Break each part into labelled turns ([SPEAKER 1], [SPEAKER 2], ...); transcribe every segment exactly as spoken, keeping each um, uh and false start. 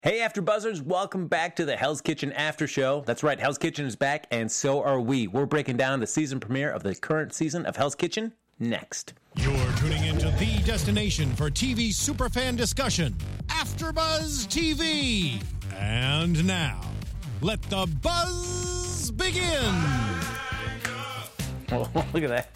[SPEAKER 1] Hey, After Buzzers, welcome back to the Hell's Kitchen After Show. That's right, Hell's Kitchen is back, and so are we. We're breaking down the season premiere of the current season of Hell's Kitchen next.
[SPEAKER 2] You're tuning into the destination for T V superfan discussion, AfterBuzz T V. And now, let the buzz begin.
[SPEAKER 1] Oh, look at that.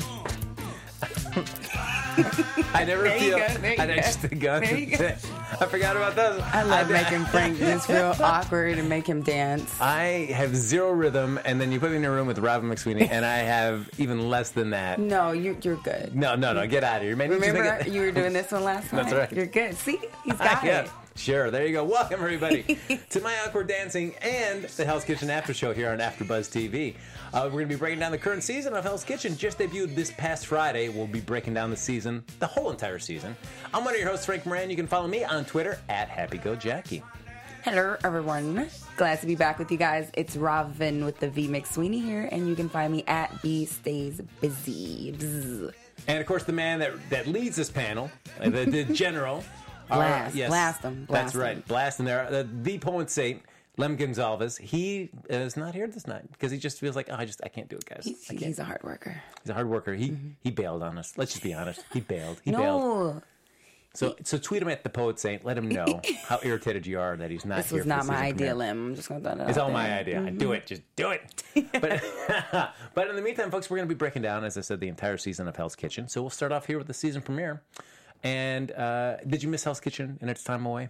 [SPEAKER 1] I never
[SPEAKER 3] There you
[SPEAKER 1] feel.
[SPEAKER 3] go, there you
[SPEAKER 1] I
[SPEAKER 3] go.
[SPEAKER 1] just the gun.
[SPEAKER 3] There you go.
[SPEAKER 1] I forgot about those.
[SPEAKER 3] I love
[SPEAKER 1] I,
[SPEAKER 3] making Frank just feel awkward and make him dance.
[SPEAKER 1] I have zero rhythm, and then you put me in a room with Robin McSweeney, and I have even less than that.
[SPEAKER 3] No, you're you're good.
[SPEAKER 1] No, no, no, get out of here, man. You just
[SPEAKER 3] Remember
[SPEAKER 1] make it-
[SPEAKER 3] you were doing this one last night?
[SPEAKER 1] That's right.
[SPEAKER 3] You're good. See, he's got
[SPEAKER 1] yeah,
[SPEAKER 3] it.
[SPEAKER 1] sure. There you go. Welcome, everybody, to my awkward dancing and the Hell's Kitchen After Show here on AfterBuzz T V. Uh, we're going to be breaking down the current season of Hell's Kitchen. Just debuted this past Friday. We'll be breaking down the season, the whole entire season. I'm one of your hosts, Frank Moran. You can follow me on Twitter at HappyGoJackie.
[SPEAKER 3] Hello, everyone. Glad to be back with you guys. It's Robin with the V McSweeney here, and you can find me at B Stays Busy. Bzz.
[SPEAKER 1] And of course, the man that that leads this panel, uh, the, the general. our-
[SPEAKER 3] Blast. Blast him. Blast
[SPEAKER 1] That's right.
[SPEAKER 3] him.
[SPEAKER 1] Blast him there. The, the poet saint, Lem Gonzalez. He is not here this night because he just feels like, oh, I just I can't do it, guys.
[SPEAKER 3] He's,
[SPEAKER 1] I can't.
[SPEAKER 3] he's a hard worker.
[SPEAKER 1] He's a hard worker. He he bailed on us. Let's just be honest. He bailed. He bailed.
[SPEAKER 3] No,
[SPEAKER 1] So so tweet him at the poet saint. Let him know how irritated you are that he's not
[SPEAKER 3] this
[SPEAKER 1] here.
[SPEAKER 3] was
[SPEAKER 1] for
[SPEAKER 3] not
[SPEAKER 1] the
[SPEAKER 3] my
[SPEAKER 1] season
[SPEAKER 3] idea,
[SPEAKER 1] premiere.
[SPEAKER 3] Lim. I'm just going to throw that
[SPEAKER 1] It's
[SPEAKER 3] out
[SPEAKER 1] all my
[SPEAKER 3] there.
[SPEAKER 1] idea. I do it. Just do it. But but in the meantime, folks, we're going to be breaking down, as I said, the entire season of Hell's Kitchen. So we'll start off here with the season premiere. And uh, did you miss Hell's Kitchen in its time away?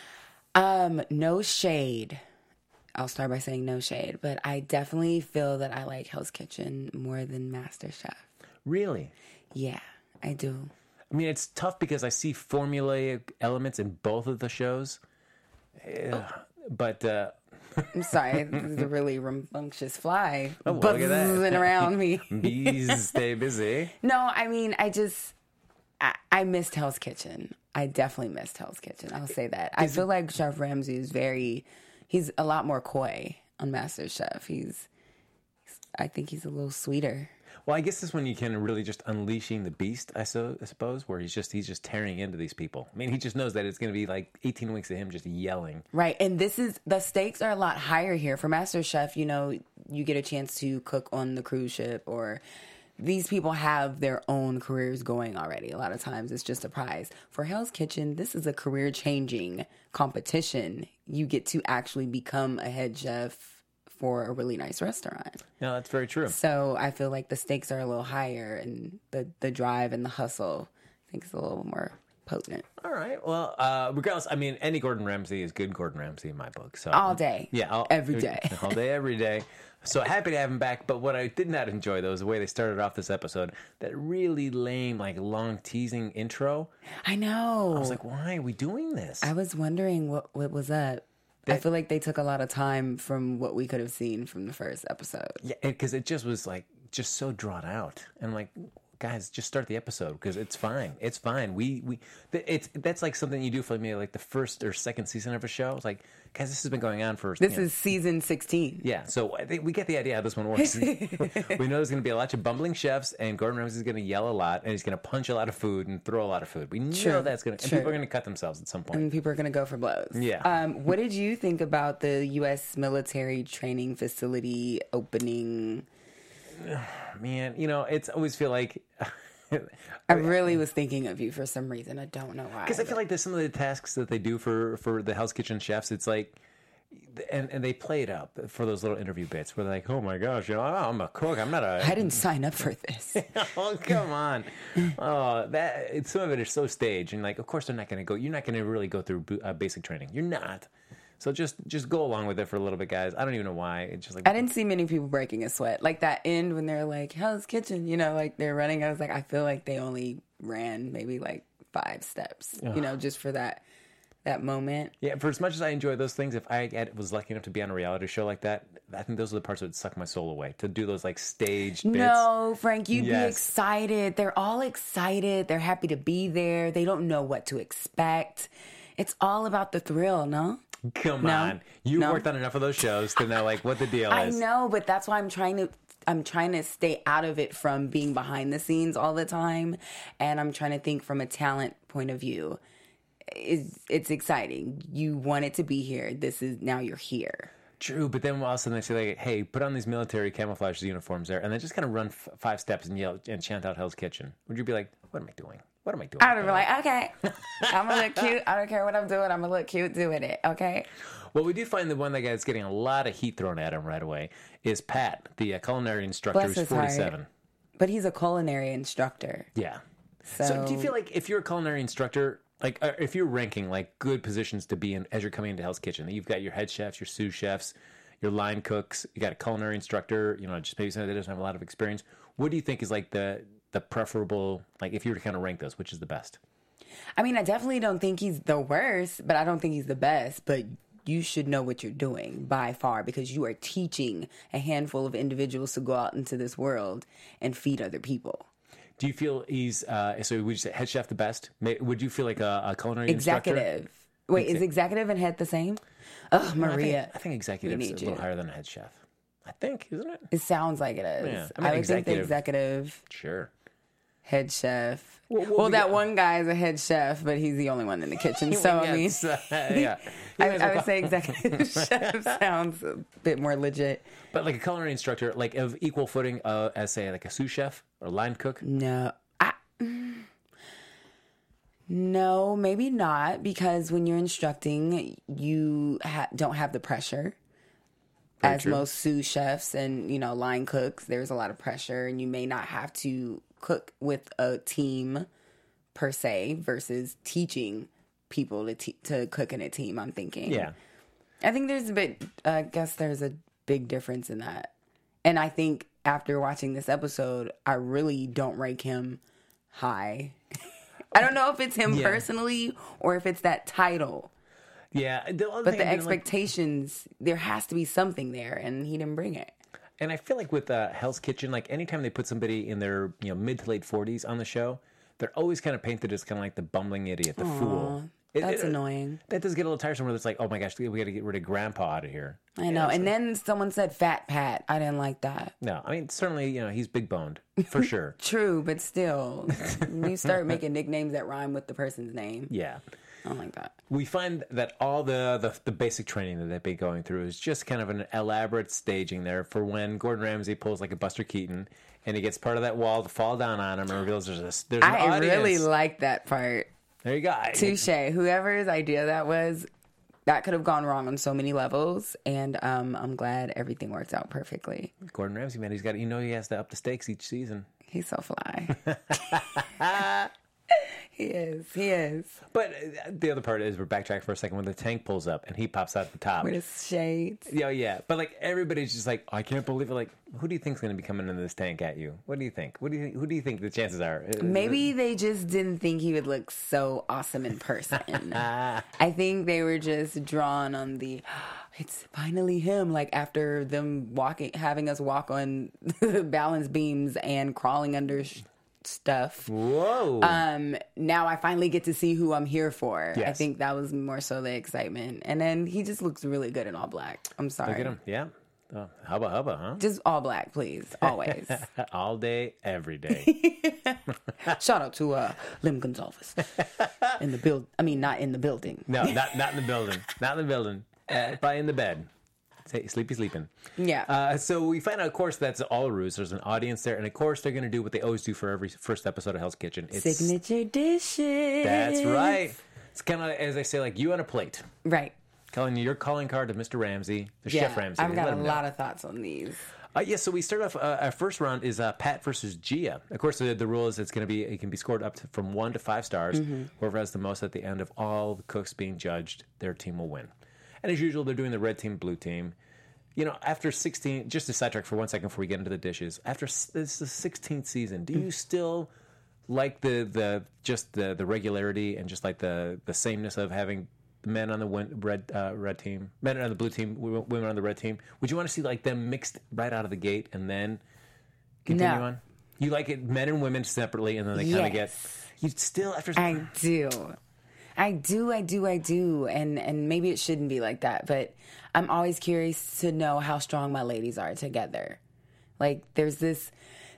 [SPEAKER 3] Um, no shade. I'll start by saying no shade, but I definitely feel that I like Hell's Kitchen more than MasterChef.
[SPEAKER 1] Really?
[SPEAKER 3] Yeah, I do.
[SPEAKER 1] I mean, it's tough because I see formulaic elements in both of the shows. Eh, But uh,
[SPEAKER 3] I'm sorry, this is a really rambunctious fly
[SPEAKER 1] Oh, well, look at that.
[SPEAKER 3] buzzing around me.
[SPEAKER 1] bees stay busy.
[SPEAKER 3] No, I mean, I just, I, I missed Hell's Kitchen. I definitely missed Hell's Kitchen. I'll say that. I feel like Chef Ramsay is very, he's a lot more coy on MasterChef. He's, he's I think he's a little sweeter.
[SPEAKER 1] Well, I guess this one you can really just unleashing the beast, I, so, I suppose, where he's just he's just tearing into these people. I mean, he just knows that it's going to be like eighteen weeks of him just yelling.
[SPEAKER 3] Right. And this is, the stakes are a lot higher here. For MasterChef, you know, you get a chance to cook on the cruise ship, or these people have their own careers going already. A lot of times it's just a prize. For Hell's Kitchen, this is a career-changing competition. You get to actually become a head chef for a really nice restaurant.
[SPEAKER 1] No, that's very true.
[SPEAKER 3] So I feel like the stakes are a little higher, and the, the drive and the hustle, I think, is a little more potent.
[SPEAKER 1] All right. Well, uh, regardless, I mean, any Gordon Ramsay is good Gordon Ramsay in my book. So
[SPEAKER 3] All day.
[SPEAKER 1] yeah, all,
[SPEAKER 3] Every day.
[SPEAKER 1] all day, every day. So happy to have him back. But what I did not enjoy, though, is the way they started off this episode. That really lame, like long teasing intro.
[SPEAKER 3] I know.
[SPEAKER 1] I was like, why are we doing this?
[SPEAKER 3] I was wondering what, what was up. I feel like they took a lot of time from what we could have seen from the first episode.
[SPEAKER 1] Yeah, because it just was like just so drawn out, and I'm like, guys, just start the episode because it's fine. It's fine. We we it's that's like something you do for me like the first or second season of a show. It's like, guys, this has been going on for
[SPEAKER 3] This
[SPEAKER 1] you know,
[SPEAKER 3] is season sixteen.
[SPEAKER 1] yeah. So I think we get the idea how this one works. We know there's going to be a lot of bumbling chefs, and Gordon Ramsay is going to yell a lot, and he's going to punch a lot of food and throw a lot of food. We know
[SPEAKER 3] True.
[SPEAKER 1] that's going to, and
[SPEAKER 3] True.
[SPEAKER 1] people are going to cut themselves at some point.
[SPEAKER 3] And people are going to go for blows.
[SPEAKER 1] Yeah.
[SPEAKER 3] Um, what did you think about the U S military training facility opening?
[SPEAKER 1] Man, you know, it's I always feel like.
[SPEAKER 3] I really was thinking of you for some reason. I don't know why.
[SPEAKER 1] Because I feel like there's some of the tasks that they do for, for the Hell's Kitchen chefs. It's like, and, and they play it up for those little interview bits where they're like, oh my gosh, you know, I'm a cook. I'm not a.
[SPEAKER 3] I didn't sign up for this.
[SPEAKER 1] Oh, come on. Oh, that it's, some of it is so staged. And like, of course, they're not going to go. You're not going to really go through uh, basic training. You're not. So just just go along with it for a little bit, guys. I don't even know why. It's just like
[SPEAKER 3] I didn't see many people breaking a sweat. Like that end when they're like, Hell's Kitchen, you know, like they're running. I was like, I feel like they only ran maybe like five steps, you know, just for that that moment.
[SPEAKER 1] Yeah, for as much as I enjoy those things, if I had, was lucky enough to be on a reality show like that, I think those are the parts that would suck my soul away. To do those like staged bits.
[SPEAKER 3] No, Frank, you'd be
[SPEAKER 1] Yes.
[SPEAKER 3] excited. They're all excited. They're happy to be there. They don't know what to expect. It's all about the thrill, no?
[SPEAKER 1] Come
[SPEAKER 3] No.
[SPEAKER 1] on. You
[SPEAKER 3] No.
[SPEAKER 1] worked on enough of those shows to know like what the deal
[SPEAKER 3] I
[SPEAKER 1] is.
[SPEAKER 3] know, but that's why I'm trying to I'm trying to stay out of it from being behind the scenes all the time, and I'm trying to think from a talent point of view. is it's exciting. You wanted to be here. This is now you're here.
[SPEAKER 1] True, but then all of a sudden they say, like, hey, put on these military camouflage uniforms there, and then just kind of run f- five steps and yell and chant out Hell's Kitchen. Would you be like, what am I doing? What am I doing?
[SPEAKER 3] I would be like, okay, I'm going to look cute. I don't care what I'm doing. I'm going to look cute doing it, okay?
[SPEAKER 1] Well, we do find the one that guy that's getting a lot of heat thrown at him right away is Pat, the uh, culinary instructor
[SPEAKER 3] Bless
[SPEAKER 1] who's
[SPEAKER 3] his
[SPEAKER 1] forty-seven.
[SPEAKER 3] heart. But he's a culinary instructor.
[SPEAKER 1] Yeah.
[SPEAKER 3] So,
[SPEAKER 1] So do you feel like if you're a culinary instructor, like uh, if you're ranking like good positions to be in as you're coming into Hell's Kitchen, you've got your head chefs, your sous chefs, your line cooks, you got a culinary instructor, you know, just maybe somebody that doesn't have a lot of experience. What do you think is like the the preferable, like if you were to kind of rank those, which is the best?
[SPEAKER 3] I mean, I definitely don't think he's the worst, but I don't think he's the best. But you should know what you're doing by far because you are teaching a handful of individuals to go out into this world and feed other people.
[SPEAKER 1] Do you feel he's, uh, so would you say head chef the best? May, would you feel like a, a culinary
[SPEAKER 3] Executive.
[SPEAKER 1] instructor?
[SPEAKER 3] Wait, is executive and head the same? Oh,
[SPEAKER 1] No, I
[SPEAKER 3] Maria.
[SPEAKER 1] think, I think executive's a
[SPEAKER 3] need
[SPEAKER 1] little
[SPEAKER 3] you.
[SPEAKER 1] higher than a head chef. I think, isn't it?
[SPEAKER 3] It sounds like it is.
[SPEAKER 1] Yeah, I
[SPEAKER 3] I,
[SPEAKER 1] mean,
[SPEAKER 3] would think the
[SPEAKER 1] executive-
[SPEAKER 3] executive,
[SPEAKER 1] Sure.
[SPEAKER 3] head chef.
[SPEAKER 1] Well,
[SPEAKER 3] Well,
[SPEAKER 1] what we
[SPEAKER 3] that
[SPEAKER 1] got-
[SPEAKER 3] one guy is a head chef, but he's the only one in the kitchen. So, I mean,
[SPEAKER 1] Yes, uh, yeah. You
[SPEAKER 3] I,
[SPEAKER 1] guys
[SPEAKER 3] I
[SPEAKER 1] will
[SPEAKER 3] would say executive chef sounds a bit more legit.
[SPEAKER 1] But like a culinary instructor, like of equal footing uh, as say like a sous chef or line cook.
[SPEAKER 3] No, I, no, maybe not, because when you're instructing, you ha- don't have the pressure.
[SPEAKER 1] Very
[SPEAKER 3] As
[SPEAKER 1] true.
[SPEAKER 3] most sous chefs and, you know, line cooks, there's a lot of pressure, and you may not have to cook with a team per se versus teaching people to te- to cook in a team. I'm thinking,
[SPEAKER 1] Yeah.
[SPEAKER 3] I think there's a bit. I guess there's a big difference in that, and I think after watching this episode, I really don't rank him high. I don't know if it's him
[SPEAKER 1] Yeah.
[SPEAKER 3] personally or if it's that title.
[SPEAKER 1] Yeah. The other
[SPEAKER 3] But
[SPEAKER 1] thing
[SPEAKER 3] the
[SPEAKER 1] I didn't like-
[SPEAKER 3] expectations, there has to be something there, and he didn't bring it.
[SPEAKER 1] and I feel like with uh, Hell's Kitchen, like anytime they put somebody in their you know mid to late forties on the show, they're always kind of painted as kind of like the bumbling idiot, the fool. It-
[SPEAKER 3] That's
[SPEAKER 1] it-
[SPEAKER 3] annoying.
[SPEAKER 1] That does get a little tiresome where it's like, oh my gosh, we got to get rid of Grandpa out of here.
[SPEAKER 3] I know. And then someone said Fat Pat. I didn't like that.
[SPEAKER 1] No, I mean certainly you know he's big boned for sure.
[SPEAKER 3] True, but still, you start making nicknames that rhyme with the person's name.
[SPEAKER 1] Yeah.
[SPEAKER 3] I don't like that.
[SPEAKER 1] We find that all the, the the basic training that they've been going through is just kind of an elaborate staging there for when Gordon Ramsay pulls like a Buster Keaton and he gets part of that wall to fall down on him and reveals there's a, there's an
[SPEAKER 3] I
[SPEAKER 1] audience.
[SPEAKER 3] really like that part.
[SPEAKER 1] There you go.
[SPEAKER 3] Touche. Whoever's idea that was, that could have gone wrong on so many levels, and um, I'm glad everything worked out perfectly.
[SPEAKER 1] Gordon Ramsay, man, he's got you know he has to up the stakes each season.
[SPEAKER 3] He's so fly. He is. He is.
[SPEAKER 1] But uh, the other part is we're backtrack for a second when the tank pulls up and he pops out the top.
[SPEAKER 3] With his shades.
[SPEAKER 1] Yeah, yeah. But like everybody's just like, I can't believe it. Like, who do you think's going to be coming into this tank at you? What do you think? What do you think? Who do you think the chances are? Uh,
[SPEAKER 3] Maybe they just didn't think he would look so awesome in person. I think they were just drawn on the, it's finally him. Like after them walking, having us walk on balance beams and crawling under sh- stuff.
[SPEAKER 1] Whoa.
[SPEAKER 3] Um, now I finally get to see who I'm here for. I
[SPEAKER 1] Yes.
[SPEAKER 3] think that was more so the excitement. And then he just looks really good in all black. I'm sorry.
[SPEAKER 1] Look at him. Yeah. Oh, hubba hubba, huh?
[SPEAKER 3] Just all black, please. Always.
[SPEAKER 1] All day, every day.
[SPEAKER 3] Shout out to uh, Lim Gonzalez in the build. I mean, not in the building.
[SPEAKER 1] No, not not in the building. Not in the building. Uh, probably in the bed. Say, sleepy sleeping.
[SPEAKER 3] Yeah.
[SPEAKER 1] Uh, so we find out, of course, that's all a ruse. There's an audience there, and of course, they're going to do what they always do for every first episode of Hell's Kitchen. It's,
[SPEAKER 3] Signature dishes.
[SPEAKER 1] That's right. It's kind of as I say, like you on a plate.
[SPEAKER 3] Right.
[SPEAKER 1] Calling your calling card to Mister Ramsay, the
[SPEAKER 3] Yeah.
[SPEAKER 1] Chef Ramsay.
[SPEAKER 3] I've got
[SPEAKER 1] Let
[SPEAKER 3] a
[SPEAKER 1] him know.
[SPEAKER 3] lot of thoughts on these.
[SPEAKER 1] Uh, yeah, so we start off. Uh, our first round is uh, Pat versus Gia. Of course, the, the rule is it's going to be it can be scored up to, from one to five stars.
[SPEAKER 3] Mm-hmm.
[SPEAKER 1] Whoever has the most at the end of all the cooks being judged, their team will win. And as usual, they're doing the red team, blue team. You know, after sixteen, just to sidetrack for one second before we get into the dishes. After s- this is the sixteenth season, do you still like the the just the the regularity and just like the the sameness of having men on the win- red uh, red team, men on the blue team, w- women on the red team? Would you want to see like them mixed right out of the gate and then continue
[SPEAKER 3] No.
[SPEAKER 1] on? You like it men and women separately, and then they kind of get
[SPEAKER 3] Yes.
[SPEAKER 1] you still after.
[SPEAKER 3] I do. I do, I do, I do. And and maybe it shouldn't be like that, but I'm always curious to know how strong my ladies are together. Like there's this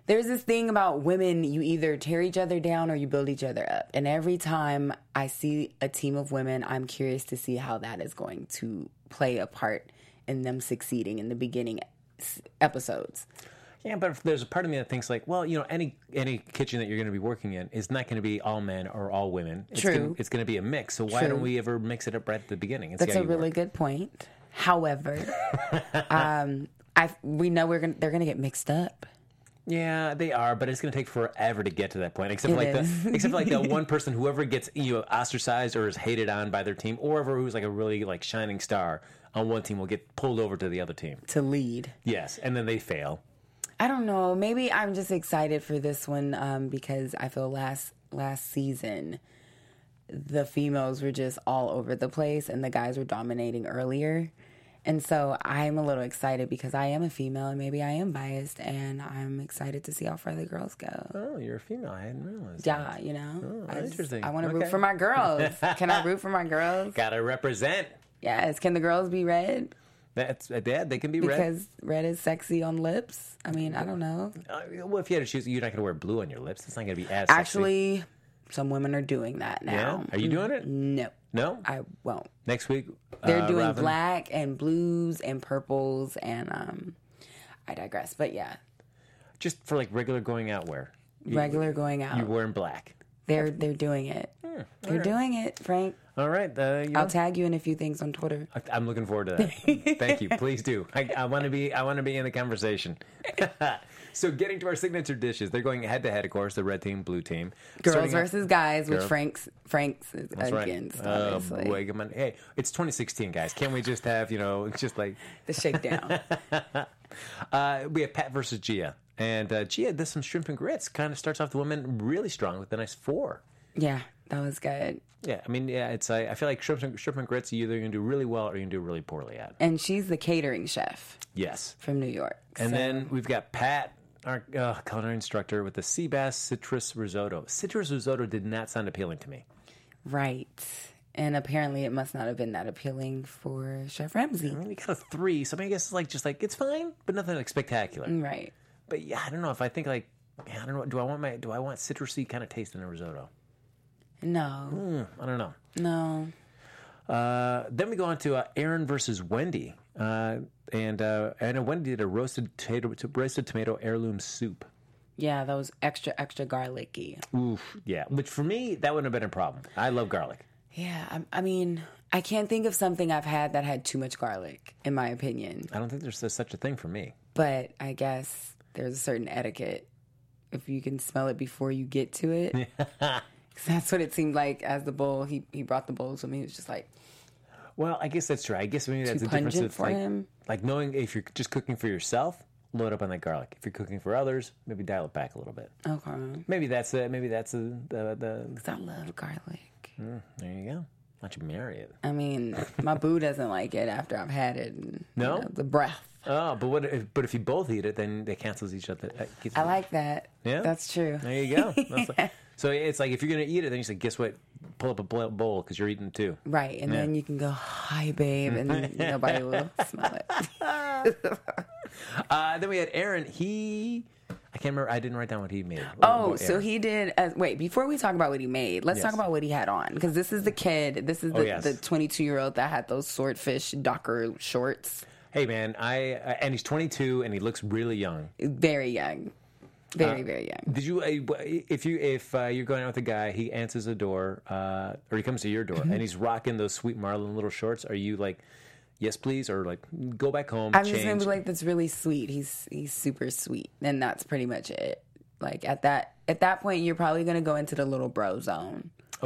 [SPEAKER 3] There's this thing about women, you either tear each other down or you build each other up. And every time I see a team of women, I'm curious to see how that is going to play a part in them succeeding in the beginning episodes.
[SPEAKER 1] Yeah, but there's a part of me that thinks like, well, you know, any any kitchen that you're going to be working in is not going to be all men or all women. It's
[SPEAKER 3] True.
[SPEAKER 1] Gonna, it's going to be a mix. So why
[SPEAKER 3] True.
[SPEAKER 1] don't we ever mix it up right at the beginning? And
[SPEAKER 3] That's
[SPEAKER 1] see how
[SPEAKER 3] a
[SPEAKER 1] you
[SPEAKER 3] really
[SPEAKER 1] work?
[SPEAKER 3] good point. However, um, I we know we're gonna they're gonna get mixed up.
[SPEAKER 1] Yeah, they are, but it's going to take forever to get to that point. Except
[SPEAKER 3] It
[SPEAKER 1] for like
[SPEAKER 3] is.
[SPEAKER 1] the except for like that one person, whoever gets you know ostracized or is hated on by their team, or whoever who's like a really like shining star on one team will get pulled over to the other team.
[SPEAKER 3] To lead.
[SPEAKER 1] Yes, and then they fail.
[SPEAKER 3] I don't know. Maybe I'm just excited for this one um, because I feel last last season the females were just all over the place and the guys were dominating earlier. And so I'm a little excited because I am a female and maybe I am biased and I'm excited to see how far the girls go.
[SPEAKER 1] Oh, you're a female. I hadn't realized.
[SPEAKER 3] Yeah,
[SPEAKER 1] that.
[SPEAKER 3] you know.
[SPEAKER 1] Oh,
[SPEAKER 3] I just-
[SPEAKER 1] interesting.
[SPEAKER 3] I want to
[SPEAKER 1] Okay.
[SPEAKER 3] root for my girls. Can I root for my girls?
[SPEAKER 1] Gotta represent.
[SPEAKER 3] Yes. Can the girls be red?
[SPEAKER 1] That's uh, Dad. They can be red.
[SPEAKER 3] Because red is sexy on lips. I mean, I don't know.
[SPEAKER 1] Uh, well, if you had to choose, you're not gonna wear blue on your lips. It's not gonna be as sexy.
[SPEAKER 3] Actually, some women are doing that now.
[SPEAKER 1] Yeah? Are you doing it?
[SPEAKER 3] No.
[SPEAKER 1] No.
[SPEAKER 3] I won't.
[SPEAKER 1] Next week
[SPEAKER 3] They're
[SPEAKER 1] uh,
[SPEAKER 3] doing
[SPEAKER 1] Robin?
[SPEAKER 3] black and blues and purples and um I digress. But yeah,
[SPEAKER 1] just for like regular going out wear. You-
[SPEAKER 3] regular going out.
[SPEAKER 1] You're wearing black.
[SPEAKER 3] They're they're doing it. they're doing it, Frank.
[SPEAKER 1] All right. Uh, you
[SPEAKER 3] I'll
[SPEAKER 1] know,
[SPEAKER 3] tag you in a few things on Twitter.
[SPEAKER 1] I- I'm looking forward to that. Thank you. Please do. I, I want to be. I want to be in the conversation. So, getting to our signature dishes, they're going head to head. Of course, the red team, blue team,
[SPEAKER 3] Girls
[SPEAKER 1] Starting off-
[SPEAKER 3] versus guys, which
[SPEAKER 1] Girl.
[SPEAKER 3] Frank's Frank's is
[SPEAKER 1] That's right.
[SPEAKER 3] against,
[SPEAKER 1] Oh
[SPEAKER 3] obviously.
[SPEAKER 1] boy, come on. Hey, it's twenty sixteen, guys. Can't we just have you know, just like
[SPEAKER 3] The shakedown.
[SPEAKER 1] uh, we have Pat versus Gia, and uh, Gia does some shrimp and grits. Kind of starts off the women really strong with a nice four.
[SPEAKER 3] Yeah, that was good.
[SPEAKER 1] Yeah, I mean, yeah, it's. I, I feel like shrimp and, shrimp and grits, you're either going to do really well or you're going to do really poorly at.
[SPEAKER 3] And she's the catering chef
[SPEAKER 1] Yes.
[SPEAKER 3] from New York.
[SPEAKER 1] And
[SPEAKER 3] so-
[SPEAKER 1] then we've got Pat, our uh, culinary instructor, with the sea bass citrus risotto. Citrus risotto did not sound appealing to me.
[SPEAKER 3] Right. And apparently it must not have been that appealing for Chef Ramsay.
[SPEAKER 1] I mean, we got a three, so I, mean, I guess it's like just like it's fine, but nothing like spectacular.
[SPEAKER 3] Right.
[SPEAKER 1] But yeah, I don't know if I think like yeah, I don't know. Do I want my do I want citrusy kind of taste in a risotto?
[SPEAKER 3] No.
[SPEAKER 1] Hmm, I don't know.
[SPEAKER 3] No.
[SPEAKER 1] Uh, then we go on to uh, Aaron versus Wendy, uh, and uh, I know Wendy did a roasted tomato roasted tomato heirloom soup.
[SPEAKER 3] Yeah, that was extra, extra garlicky.
[SPEAKER 1] Oof, yeah. Which for me, that wouldn't have been a problem. I love garlic.
[SPEAKER 3] Yeah, I, I mean, I can't think of something I've had that had too much garlic, in my opinion.
[SPEAKER 1] I don't think there's such a thing for me.
[SPEAKER 3] But I guess there's a certain etiquette if you can smell it before you get to it. 'Cause that's what it seemed like as the bowl. He he brought the bowl to me. He was just like,
[SPEAKER 1] Well, I guess that's true. I guess maybe that's
[SPEAKER 3] Too
[SPEAKER 1] the difference.
[SPEAKER 3] pungent
[SPEAKER 1] Of,
[SPEAKER 3] for
[SPEAKER 1] like,
[SPEAKER 3] him?
[SPEAKER 1] like knowing if you're just cooking for yourself, load up on that garlic. If you're cooking for others, maybe dial it back a little bit.
[SPEAKER 3] okay.
[SPEAKER 1] Maybe that's the maybe that's the the, the
[SPEAKER 3] 'Cause I love garlic.
[SPEAKER 1] there you go. Why don't you marry it?
[SPEAKER 3] I mean, my boo doesn't like it after I've had it. And, you
[SPEAKER 1] No?
[SPEAKER 3] know, the breath.
[SPEAKER 1] Oh, but what? If, but if you both eat it, then it cancels each other. uh, gets-
[SPEAKER 3] I like that.
[SPEAKER 1] Yeah?
[SPEAKER 3] That's true.
[SPEAKER 1] There you go. That's like- so it's like if you're gonna eat it, then you say, guess what? Pull up a bl- bowl because you're eating it too.
[SPEAKER 3] Right, and
[SPEAKER 1] Yeah.
[SPEAKER 3] then you can go, hi, babe, and then nobody will smell it.
[SPEAKER 1] Uh, then we had Aaron. He, I can't remember. I didn't write down what he made.
[SPEAKER 3] Oh,
[SPEAKER 1] What-
[SPEAKER 3] so
[SPEAKER 1] Aaron.
[SPEAKER 3] he did. Uh, wait, before we talk about what he made, let's
[SPEAKER 1] Yes.
[SPEAKER 3] talk about what he had on because this is the kid. This is the
[SPEAKER 1] Oh, yes.
[SPEAKER 3] the twenty-two year old that had those swordfish Docker shorts.
[SPEAKER 1] Hey man, I uh, and he's twenty-two and he looks really young.
[SPEAKER 3] Very young, very very young.
[SPEAKER 1] Did you? Uh, if you if uh, you're going out with a guy, he answers the door, uh, or he comes to your door,
[SPEAKER 3] Mm-hmm.
[SPEAKER 1] and he's rocking those sweet Marlin little shorts. Are you like, yes please, or like go back home?
[SPEAKER 3] I'm
[SPEAKER 1] change?
[SPEAKER 3] just gonna be like, that's really sweet. He's he's super sweet, and that's pretty much it. Like at that at that point, you're probably gonna go into the little bro zone.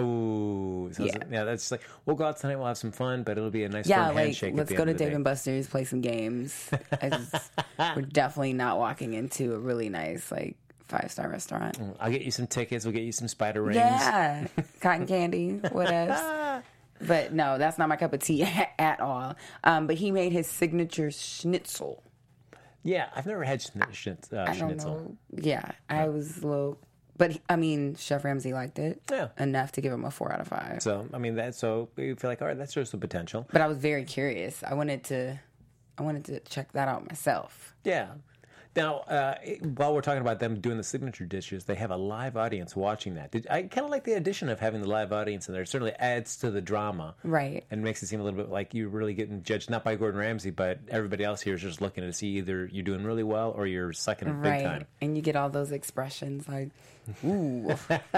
[SPEAKER 1] Oh, so yeah.
[SPEAKER 3] Yeah.
[SPEAKER 1] yeah, that's like we'll go out tonight, we'll have some fun, but it'll be a nice
[SPEAKER 3] Yeah,
[SPEAKER 1] firm
[SPEAKER 3] like
[SPEAKER 1] handshake. at
[SPEAKER 3] let's
[SPEAKER 1] the
[SPEAKER 3] go
[SPEAKER 1] end
[SPEAKER 3] to
[SPEAKER 1] of the
[SPEAKER 3] Dave
[SPEAKER 1] day.
[SPEAKER 3] and Buster's, play some games. I just, we're definitely not walking into a really nice like five star restaurant.
[SPEAKER 1] I'll get you some tickets. We'll get you some spider rings.
[SPEAKER 3] Yeah, cotton candy, what else? But no, that's not my cup of tea at all. Um, but he made his signature schnitzel.
[SPEAKER 1] Yeah, I've never had schn- schn- uh,
[SPEAKER 3] I don't
[SPEAKER 1] schnitzel.
[SPEAKER 3] know. Yeah, I was a little, but he- I mean, Chef Ramsay liked it.
[SPEAKER 1] Yeah.
[SPEAKER 3] Enough to give him a four out of five.
[SPEAKER 1] So I mean that. So you feel like all right, that shows some potential.
[SPEAKER 3] But I was very curious. I wanted to, I wanted to check that out myself.
[SPEAKER 1] Yeah. Now, uh, while we're talking about them doing the signature dishes, they have a live audience watching that. Did, I kind of like the addition of having the live audience in there. It certainly adds to the drama.
[SPEAKER 3] Right.
[SPEAKER 1] And makes it seem a little bit like you're really getting judged, not by Gordon Ramsay, but everybody else here is just looking to see either you're doing really well or you're sucking it
[SPEAKER 3] Right.
[SPEAKER 1] big time.
[SPEAKER 3] And you get all those expressions like, ooh.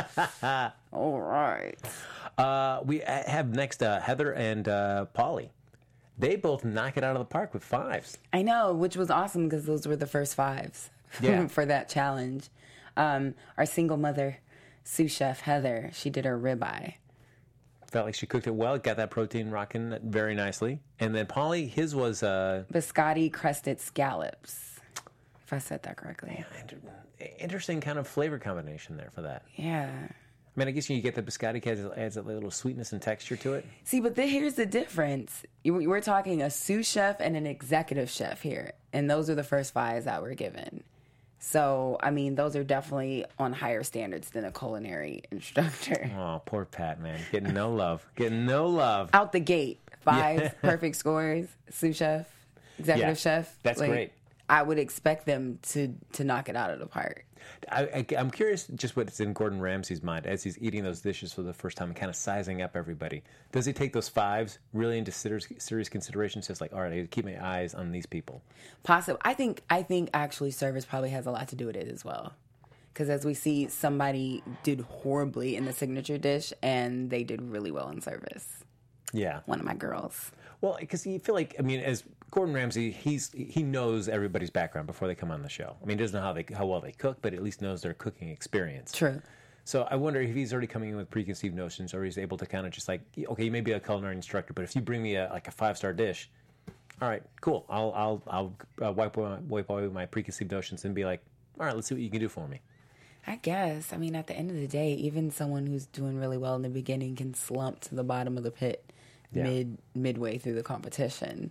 [SPEAKER 3] All right.
[SPEAKER 1] Uh, we have next uh, Heather and uh, Polly. They both knock it out of the park with fives.
[SPEAKER 3] I know, which was awesome because those were the first fives
[SPEAKER 1] Yeah.
[SPEAKER 3] for that challenge. Um, our single mother, sous chef Heather, she did her ribeye.
[SPEAKER 1] Felt like she cooked it well, got that protein rocking very nicely. And then Polly, his was... Uh,
[SPEAKER 3] Biscotti crusted scallops, if I said that correctly.
[SPEAKER 1] interesting kind of flavor combination there for that.
[SPEAKER 3] Yeah.
[SPEAKER 1] I mean, I guess you get the biscotti adds, adds a little sweetness and texture to it.
[SPEAKER 3] See, but the, here's the difference. You- We're talking a sous chef and an executive chef here, and those are the first fives that were given. So, I mean, those are definitely on higher standards than a culinary instructor.
[SPEAKER 1] Oh, poor Pat, man. Getting no love. Getting no love.
[SPEAKER 3] Out the gate, five
[SPEAKER 1] Yeah.
[SPEAKER 3] perfect scores, sous chef, executive
[SPEAKER 1] Yeah,
[SPEAKER 3] chef.
[SPEAKER 1] that's great.
[SPEAKER 3] I would expect them to, to knock it out of the park.
[SPEAKER 1] I, I, I'm curious just what's in Gordon Ramsay's mind as he's eating those dishes for the first time and kind of sizing up everybody. Does he take those fives really into serious, serious consideration? Just like, all right, I gotta keep my eyes on these people.
[SPEAKER 3] Possible. I think. I think actually service probably has a lot to do with it as well. Because as we see, somebody did horribly in the signature dish, and they did really well in service.
[SPEAKER 1] Yeah.
[SPEAKER 3] One of my girls.
[SPEAKER 1] Well, because you feel like, I mean, as Gordon Ramsay, he's he knows everybody's background before they come on the show. I mean, he doesn't know how they how well they cook, but at least knows their cooking experience.
[SPEAKER 3] True.
[SPEAKER 1] So I wonder if he's already coming in with preconceived notions, or he's able to kind of just like, okay, you may be a culinary instructor, but if you bring me a, like a five star dish, all right, cool. I'll I'll I'll uh, wipe away, wipe away my preconceived notions and be like, all right, let's see what you can do for me.
[SPEAKER 3] I guess. I mean, at the end of the day, even someone who's doing really well in the beginning can slump to the bottom of the pit
[SPEAKER 1] Yeah.
[SPEAKER 3] mid midway through the competition.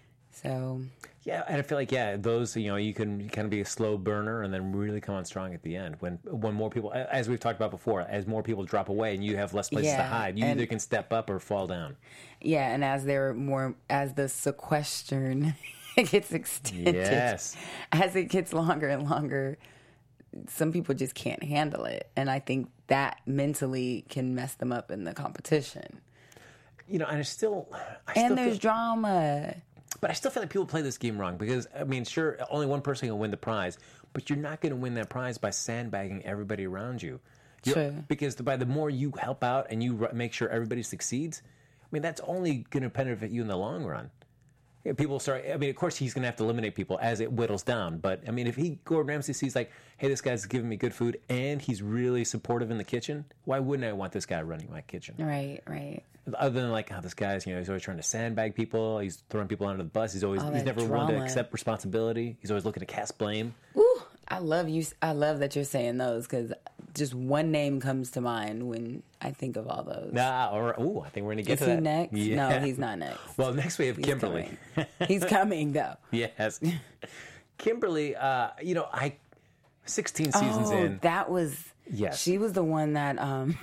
[SPEAKER 3] So
[SPEAKER 1] Yeah, and I feel like yeah, those you know you can kind of be a slow burner and then really come on strong at the end when when more people, as we've talked about before, as more people drop away and you have less places to
[SPEAKER 3] Yeah,
[SPEAKER 1] hide, you
[SPEAKER 3] and-
[SPEAKER 1] either can step up or fall down.
[SPEAKER 3] yeah, and as they're more as the sequestern gets extended,
[SPEAKER 1] Yes.
[SPEAKER 3] as it gets longer and longer, some people just can't handle it, and I think that mentally can mess them up in the competition.
[SPEAKER 1] You know, and I still, I
[SPEAKER 3] And
[SPEAKER 1] still
[SPEAKER 3] there's
[SPEAKER 1] feel,
[SPEAKER 3] drama.
[SPEAKER 1] but I still feel like people play this game wrong because I mean, sure, only one person can win the prize, but you're not going to win that prize by sandbagging everybody around you. You're-
[SPEAKER 3] True.
[SPEAKER 1] Because by the more you help out and you r- make sure everybody succeeds, I mean, that's only going to benefit you in the long run. Yeah, people start. I mean, of course, he's going to have to eliminate people as it whittles down. But I mean, if he Gordon Ramsay sees like, hey, this guy's giving me good food and he's really supportive in the kitchen, why wouldn't I want this guy running my kitchen?
[SPEAKER 3] Right, right.
[SPEAKER 1] Other than like how this guy's, you know, he's always trying to sandbag people. He's throwing people under the bus. He's always
[SPEAKER 3] All
[SPEAKER 1] he's
[SPEAKER 3] that
[SPEAKER 1] never one to
[SPEAKER 3] drama.
[SPEAKER 1] accept responsibility. He's always looking to cast blame.
[SPEAKER 3] Ooh, I love you. I love that you're saying those because just one name comes to mind when I think of all those.
[SPEAKER 1] Nah, or ooh, I think we're gonna get
[SPEAKER 3] Is
[SPEAKER 1] to
[SPEAKER 3] he
[SPEAKER 1] that
[SPEAKER 3] next?
[SPEAKER 1] Yeah.
[SPEAKER 3] No, he's not next.
[SPEAKER 1] Well, next we have
[SPEAKER 3] He's
[SPEAKER 1] Kimberly.
[SPEAKER 3] coming. He's coming though.
[SPEAKER 1] Yes, Kimberly. Uh, you know, I sixteen seasons
[SPEAKER 3] oh,
[SPEAKER 1] in.
[SPEAKER 3] that was
[SPEAKER 1] Yes.
[SPEAKER 3] She was the one that um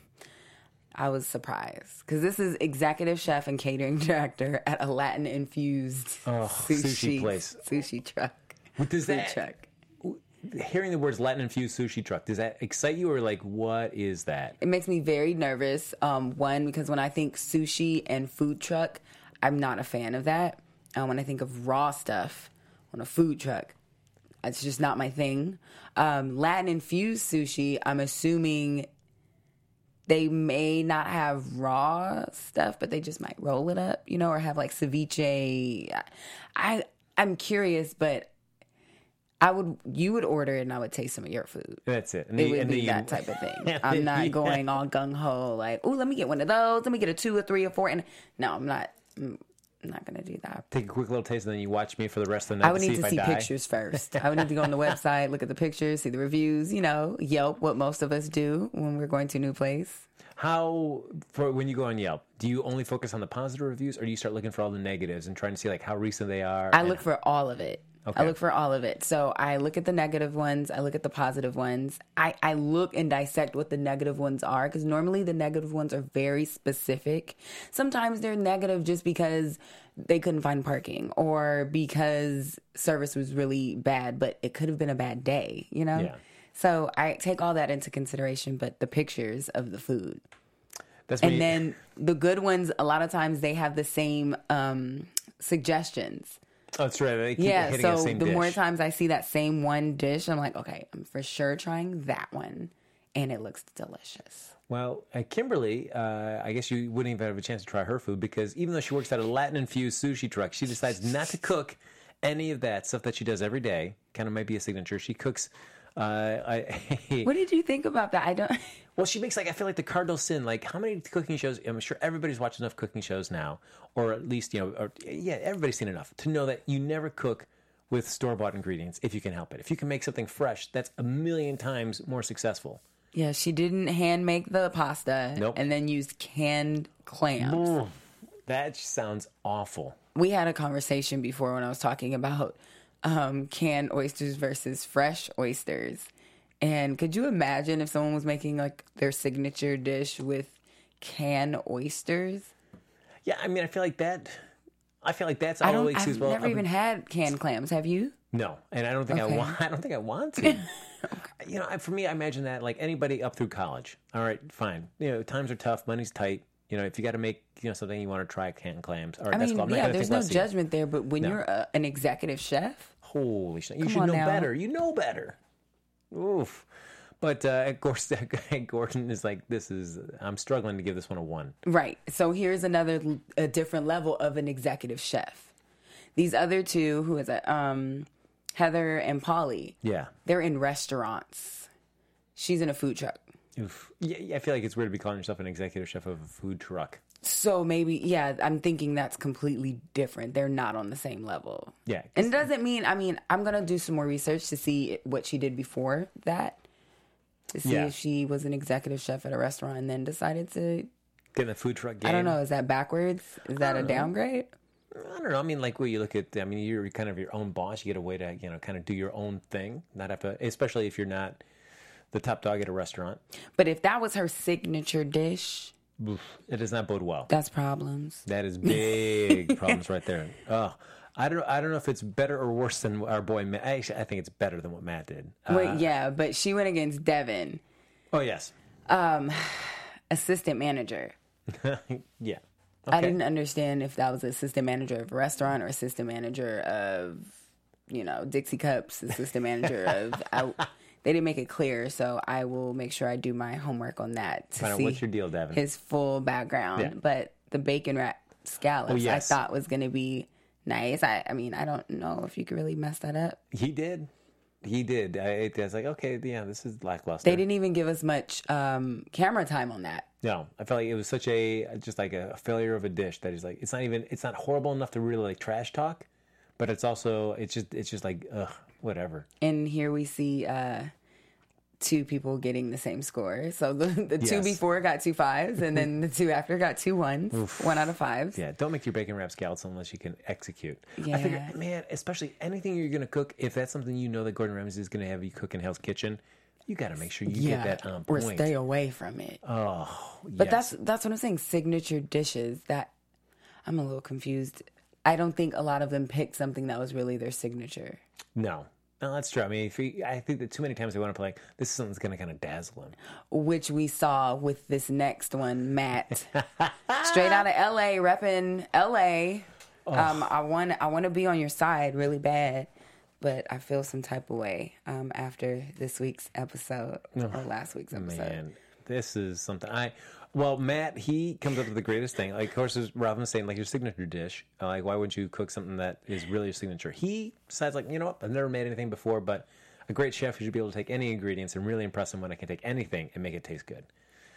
[SPEAKER 3] I was surprised because this is executive chef and catering director at a Latin infused
[SPEAKER 1] Oh, sushi place.
[SPEAKER 3] sushi truck.
[SPEAKER 1] Does
[SPEAKER 3] Food
[SPEAKER 1] that-
[SPEAKER 3] truck.
[SPEAKER 1] Hearing the words Latin infused sushi truck, does that excite you or like what is that?
[SPEAKER 3] It makes me very nervous. Um, one, because when I think sushi and food truck, I'm not a fan of that. Um, when I think of raw stuff on a food truck, it's just not my thing. Um, Latin infused sushi, I'm assuming they may not have raw stuff, but they just might roll it up, you know, or have like ceviche. I I'm curious, but I would you would order it and I would taste some of your food.
[SPEAKER 1] That's it. And
[SPEAKER 3] It
[SPEAKER 1] the-
[SPEAKER 3] would
[SPEAKER 1] and
[SPEAKER 3] be
[SPEAKER 1] the-
[SPEAKER 3] that type of thing. I'm not going all gung ho like, oh, let me get one of those. Let me get a two or three or four. And no, I'm not. I'm not going to do that.
[SPEAKER 1] Take a quick little taste and then you watch me for the rest of the night
[SPEAKER 3] I would
[SPEAKER 1] to
[SPEAKER 3] need
[SPEAKER 1] see
[SPEAKER 3] to
[SPEAKER 1] if
[SPEAKER 3] see
[SPEAKER 1] I die.
[SPEAKER 3] pictures first. I would need to go on the website, look at the pictures, see the reviews. You know, Yelp, what most of us do when we're going to a new place.
[SPEAKER 1] How, for when you go on Yelp, do you only focus on the positive reviews or do you start looking for all the negatives and trying to see like how recent they are?
[SPEAKER 3] I
[SPEAKER 1] and-
[SPEAKER 3] look for all of it.
[SPEAKER 1] Okay.
[SPEAKER 3] I look for all of it. So I look at the negative ones. I look at the positive ones. I, I look and dissect what the negative ones are because normally the negative ones are very specific. Sometimes they're negative just because they couldn't find parking, or because service was really bad, but it could have been a bad day, you know?
[SPEAKER 1] Yeah.
[SPEAKER 3] So I take all that into consideration, but the pictures of the food.
[SPEAKER 1] That's
[SPEAKER 3] And
[SPEAKER 1] me.
[SPEAKER 3] then the good ones, a lot of times they have the same um, suggestions.
[SPEAKER 1] Oh, that's right. They keep
[SPEAKER 3] Yeah,
[SPEAKER 1] hitting
[SPEAKER 3] so
[SPEAKER 1] the same
[SPEAKER 3] the
[SPEAKER 1] dish.
[SPEAKER 3] more times I see that same one dish, I'm like, okay, I'm for sure trying that one. And it looks delicious.
[SPEAKER 1] Well, uh, Kimberly, uh, I guess you wouldn't even have a chance to try her food because even though she works at a Latin-infused sushi truck, she decides not to cook any of that stuff that she does every day. Kind of might be a signature. She cooks... Uh, I,
[SPEAKER 3] What did you think about that? I don't...
[SPEAKER 1] well, she makes, like, I feel like the cardinal sin. Like, how many cooking shows... I'm sure everybody's watched enough cooking shows now, or at least, you know, or, yeah, everybody's seen enough to know that you never cook with store-bought ingredients if you can help it. If you can make something fresh, that's a million times more successful.
[SPEAKER 3] Yeah, she didn't hand make the pasta
[SPEAKER 1] Nope.
[SPEAKER 3] and then used canned clams.
[SPEAKER 1] Mm, that sounds awful.
[SPEAKER 3] We had a conversation before when I was talking about um, canned oysters versus fresh oysters. And could you imagine if someone was making like their signature dish with canned oysters?
[SPEAKER 1] Yeah, I mean, I feel like that... I feel like that's
[SPEAKER 3] I don't.
[SPEAKER 1] always...
[SPEAKER 3] I've
[SPEAKER 1] well,
[SPEAKER 3] never
[SPEAKER 1] um,
[SPEAKER 3] even had canned clams. Have you?
[SPEAKER 1] No, and I don't think
[SPEAKER 3] Okay.
[SPEAKER 1] I want. I don't think I want to. You know, I- for me, I imagine that like anybody up through college. All right, fine. You know, times are tough, money's tight. You know, if you got to make you know something, you want to try canned clams. All right,
[SPEAKER 3] I
[SPEAKER 1] that's
[SPEAKER 3] mean,
[SPEAKER 1] cool. I'm not
[SPEAKER 3] yeah,
[SPEAKER 1] gonna
[SPEAKER 3] there's
[SPEAKER 1] think
[SPEAKER 3] no
[SPEAKER 1] less of you.
[SPEAKER 3] judgment there, but when
[SPEAKER 1] No.
[SPEAKER 3] you're a, an executive chef,
[SPEAKER 1] Holy shit! You
[SPEAKER 3] Come
[SPEAKER 1] should
[SPEAKER 3] on
[SPEAKER 1] know
[SPEAKER 3] now.
[SPEAKER 1] better. You know better. Oof. But uh, of course, Gordon is like, this is. I'm struggling to give this one a one.
[SPEAKER 3] right? So here's another, a different level of an executive chef. These other two, who is it? Um, Heather and Polly.
[SPEAKER 1] Yeah.
[SPEAKER 3] They're in restaurants. She's in a food truck.
[SPEAKER 1] Oof. Yeah, yeah, I feel like it's weird to be calling yourself an executive chef of a food truck.
[SPEAKER 3] So maybe, yeah, I'm thinking that's completely different. They're not on the same level.
[SPEAKER 1] Yeah.
[SPEAKER 3] And it doesn't mean, I mean, I'm going to do some more research to see what she did before that, to see
[SPEAKER 1] Yeah.
[SPEAKER 3] if she was an executive chef at a restaurant and then decided to,
[SPEAKER 1] Get in the food truck game.
[SPEAKER 3] I don't know, is that backwards? Is that a downgrade?
[SPEAKER 1] I don't know. I mean, like, when you look at, I mean, you're kind of your own boss. You get a way to, you know, kind of do your own thing, not have to, especially if you're not the top dog at a restaurant.
[SPEAKER 3] But if that was her signature dish,
[SPEAKER 1] Oof, it does not bode well.
[SPEAKER 3] that's problems.
[SPEAKER 1] That is big problems right there. Oh, I don't, I don't know if it's better or worse than our boy Matt. Actually, I think it's better than what Matt did. Uh,
[SPEAKER 3] Wait, yeah, but she went against Devin,
[SPEAKER 1] oh yes,
[SPEAKER 3] assistant manager.
[SPEAKER 1] yeah.
[SPEAKER 3] I
[SPEAKER 1] Okay.
[SPEAKER 3] didn't understand if that was assistant manager of a restaurant or assistant manager of, you know, Dixie Cups, assistant manager of. I, they didn't make it clear, so I will make sure I do my homework on that to
[SPEAKER 1] Find out
[SPEAKER 3] see
[SPEAKER 1] what's your deal, Devin.
[SPEAKER 3] his full background.
[SPEAKER 1] Yeah.
[SPEAKER 3] But the bacon wrap scallops,
[SPEAKER 1] Oh, yes.
[SPEAKER 3] I thought was going to be nice. I, I mean, I don't know if you could really mess that up.
[SPEAKER 1] He did. He did. I, I was like, okay, yeah, this is lackluster.
[SPEAKER 3] They didn't even give us much um, camera time on that.
[SPEAKER 1] No, I felt like it was such a just like a failure of a dish that he's like, it's not even, it's not horrible enough to really like trash talk, but it's also, it's just, it's just like, ugh, whatever.
[SPEAKER 3] And here we see uh, two people getting the same score. So the, the two
[SPEAKER 1] Yes.
[SPEAKER 3] before got two fives, and then the two after got two ones, one out of fives.
[SPEAKER 1] Yeah, don't make your bacon wrap scallops unless you can execute. I
[SPEAKER 3] Yeah.
[SPEAKER 1] figure, man, especially anything you're going to cook, if that's something you know that Gordon Ramsay is going to have you cook in Hell's Kitchen, you got to make sure you get that on
[SPEAKER 3] or
[SPEAKER 1] point.
[SPEAKER 3] stay away from it.
[SPEAKER 1] Oh,
[SPEAKER 3] But
[SPEAKER 1] yes.
[SPEAKER 3] that's that's what I'm saying. Signature dishes. That I'm a little confused. I don't think a lot of them picked something that was really their signature.
[SPEAKER 1] No. No, that's true. I mean, if we, I think that too many times they want to play, this is something that's going to kind of dazzle them.
[SPEAKER 3] Which we saw with this next one, Matt, straight out of L A, repping L A. Um, I want I want to be on your side really bad, but I feel some type of way um, after this week's episode or last week's episode.
[SPEAKER 1] Man, this is something I. Well, Matt, he comes up with the greatest thing. Like, of course, as Robin was saying, like your signature dish. Uh, like, why wouldn't you cook something that is really your signature? He decides, like, you know what? I've never made anything before, but a great chef should be able to take any ingredients and really impress him when I can take anything and make it taste good.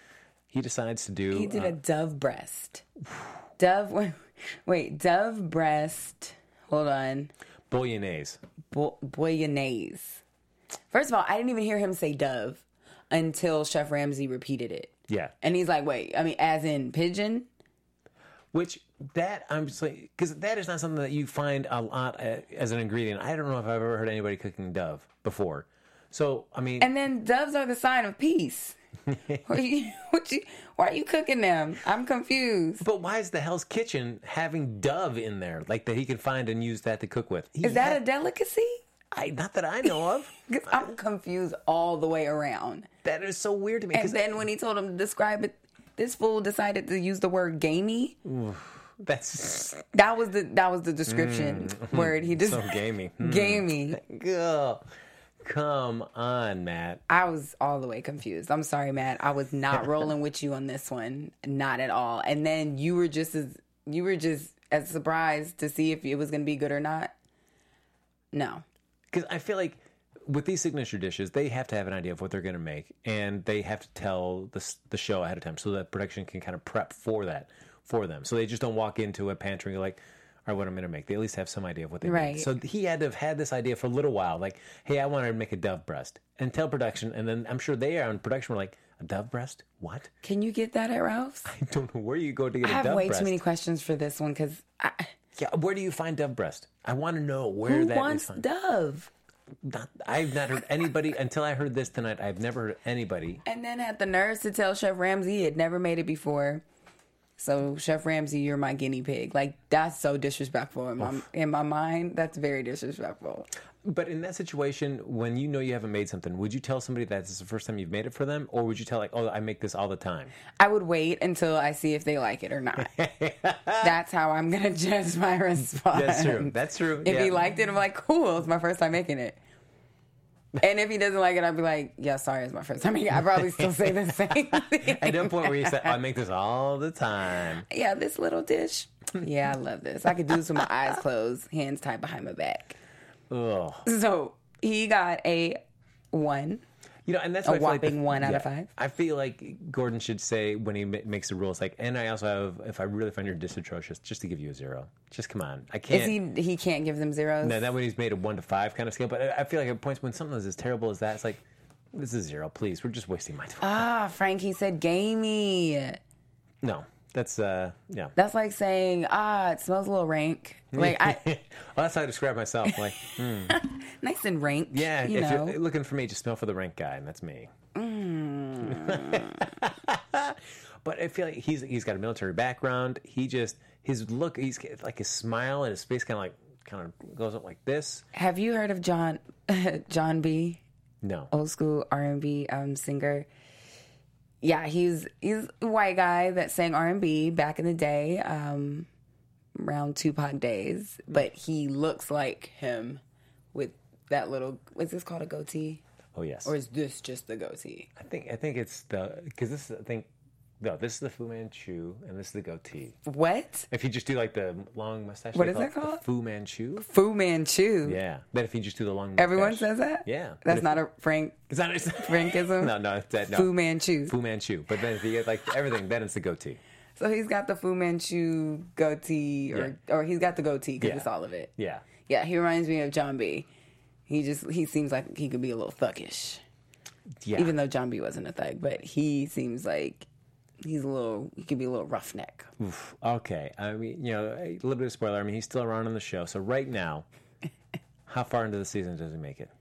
[SPEAKER 1] He decides to do.
[SPEAKER 3] He did
[SPEAKER 1] uh,
[SPEAKER 3] a dove breast. Dove, wait, wait, dove breast. Hold on.
[SPEAKER 1] bolognese.
[SPEAKER 3] Bo- Bolognese. First of all, I didn't even hear him say dove until Chef Ramsay repeated it.
[SPEAKER 1] Yeah.
[SPEAKER 3] And he's like, wait, I mean, as in pigeon?
[SPEAKER 1] Which that I'm just like, because that is not something that you find a lot uh, as an ingredient. I don't know if I've ever heard anybody cooking dove before. So I mean,
[SPEAKER 3] And then doves are the sign of peace. What are you, what you, why are you cooking them? I'm confused.
[SPEAKER 1] But why is the Hell's Kitchen having Dove in there, like that he could find and use that to cook with? He
[SPEAKER 3] Is that
[SPEAKER 1] had-
[SPEAKER 3] a delicacy?
[SPEAKER 1] I, not that I know of.
[SPEAKER 3] 'Cause I'm confused all the way around.
[SPEAKER 1] That is so weird to me.
[SPEAKER 3] And
[SPEAKER 1] 'cause
[SPEAKER 3] then when he told him to describe it, this fool decided to use the word gamey.
[SPEAKER 1] that's
[SPEAKER 3] That was the that was the description word. He just
[SPEAKER 1] so gamey. Mm.
[SPEAKER 3] gamey.
[SPEAKER 1] Ugh. Come on, Matt.
[SPEAKER 3] I was all the way confused. I'm sorry, Matt. I was not rolling with you on this one, not at all. And then you were just as you were just as surprised to see if it was going to be good or not. No,
[SPEAKER 1] Because I feel like with these signature dishes, they have to have an idea of what they're going to make, and they have to tell the the show ahead of time so that production can kind of prep for that for them. So they just don't walk into a pantry like, "All right, what I'm going to make." They at least have some idea of what they
[SPEAKER 3] Right.
[SPEAKER 1] make. So he had to have had this idea for a little while, like, "Hey, I want to make a dove breast," and tell production, and then I'm sure they are on production were like, "A dove breast? What?"
[SPEAKER 3] can you get that at Ralph's?
[SPEAKER 1] I don't know where you go to get
[SPEAKER 3] I
[SPEAKER 1] a
[SPEAKER 3] have
[SPEAKER 1] dove
[SPEAKER 3] way
[SPEAKER 1] breast.
[SPEAKER 3] too many questions for this one because
[SPEAKER 1] Yeah, where do you find dove breast? I want to know where
[SPEAKER 3] who
[SPEAKER 1] that is
[SPEAKER 3] wants
[SPEAKER 1] found.
[SPEAKER 3] Dove?
[SPEAKER 1] Not, I've not heard anybody until I heard this tonight. I've never heard anybody.
[SPEAKER 3] And then had the nerves to tell Chef Ramsay he had never made it before. So Chef Ramsay, you're my guinea pig. Like that's so disrespectful in my in my mind. That's very disrespectful.
[SPEAKER 1] But in that situation, when you know you haven't made something, would you tell somebody that this is the first time you've made it for them, or would you tell like, "Oh, I make this all the time"?
[SPEAKER 3] I would wait until I see if they like it or not. That's how I'm gonna judge my response.
[SPEAKER 1] That's true. That's true.
[SPEAKER 3] If
[SPEAKER 1] yeah.
[SPEAKER 3] he liked it, I'm like, cool. It's my first time making it. And if he doesn't like it, I'd be like, yeah, sorry, it's my first time making it. I'd probably still say the same thing.
[SPEAKER 1] At that point where you said, "I make this all the time."
[SPEAKER 3] Yeah, this little dish. Yeah, I love this. I could do this with my eyes closed, hands tied behind my back.
[SPEAKER 1] Ugh.
[SPEAKER 3] So he got a one.
[SPEAKER 1] You know, and that's
[SPEAKER 3] A
[SPEAKER 1] why I feel like
[SPEAKER 3] whopping
[SPEAKER 1] the-
[SPEAKER 3] one out
[SPEAKER 1] yeah.
[SPEAKER 3] of five.
[SPEAKER 1] I feel like Gordon should say when he ma- makes the rules, like, and I also have, if I really find your dish atrocious, just to give you a zero. Just come on, I can't.
[SPEAKER 3] Is he? He can't give them zeros.
[SPEAKER 1] No, that way he's made a one to five kind of scale. But I, I feel like at points when something is as terrible as that, it's like, this is zero. Please, we're just wasting my time.
[SPEAKER 3] Ah, Frankie said gamey.
[SPEAKER 1] No, that's uh, yeah.
[SPEAKER 3] That's like saying, ah, it smells a little rank. Like I,
[SPEAKER 1] well, that's how I describe myself. Like, hmm.
[SPEAKER 3] nice and rank.
[SPEAKER 1] yeah,
[SPEAKER 3] you
[SPEAKER 1] if
[SPEAKER 3] know.
[SPEAKER 1] you're looking for me, just smell for the rank guy, and that's me. But I feel like he's he's got a military background. He just his look, he's like his smile and his face kind of like kind of goes up like this.
[SPEAKER 3] Have you heard of John John B?
[SPEAKER 1] No,
[SPEAKER 3] Old school R and B um, singer. Yeah, he's he's a white guy that sang R and B back in the day, um, around Tupac days. But he looks like him with that little. What's this called? A goatee?
[SPEAKER 1] oh yes.
[SPEAKER 3] Or is this just the goatee?
[SPEAKER 1] I think I think it's the because this is, I think no, this is the Fu Manchu and this is the goatee.
[SPEAKER 3] What?
[SPEAKER 1] If you just do like the long mustache,
[SPEAKER 3] What
[SPEAKER 1] they
[SPEAKER 3] is
[SPEAKER 1] call
[SPEAKER 3] that
[SPEAKER 1] it the
[SPEAKER 3] called?
[SPEAKER 1] Fu Manchu.
[SPEAKER 3] Fu Manchu.
[SPEAKER 1] Yeah, but if you just do the long mustache,
[SPEAKER 3] Everyone says that?
[SPEAKER 1] Yeah, But
[SPEAKER 3] That's
[SPEAKER 1] if-
[SPEAKER 3] not a Frank
[SPEAKER 1] It's not it's,
[SPEAKER 3] Frankism?
[SPEAKER 1] No, no, it's that, no.
[SPEAKER 3] Fu Manchu.
[SPEAKER 1] Fu Manchu. But then if you get like everything, then it's the goatee.
[SPEAKER 3] So he's got the Fu Manchu goatee, or or he's got the goatee because
[SPEAKER 1] Yeah.
[SPEAKER 3] it's all of it.
[SPEAKER 1] Yeah.
[SPEAKER 3] Yeah, he reminds me of John B. He just he seems like he could be a little thuggish,
[SPEAKER 1] Yeah.
[SPEAKER 3] even though John B wasn't a thug, but he seems like he's a little. He could be a little roughneck.
[SPEAKER 1] Oof. Okay. I mean, you know, a little bit of spoiler. I mean, he's still around on the show. So right now, how far into the season does he make it?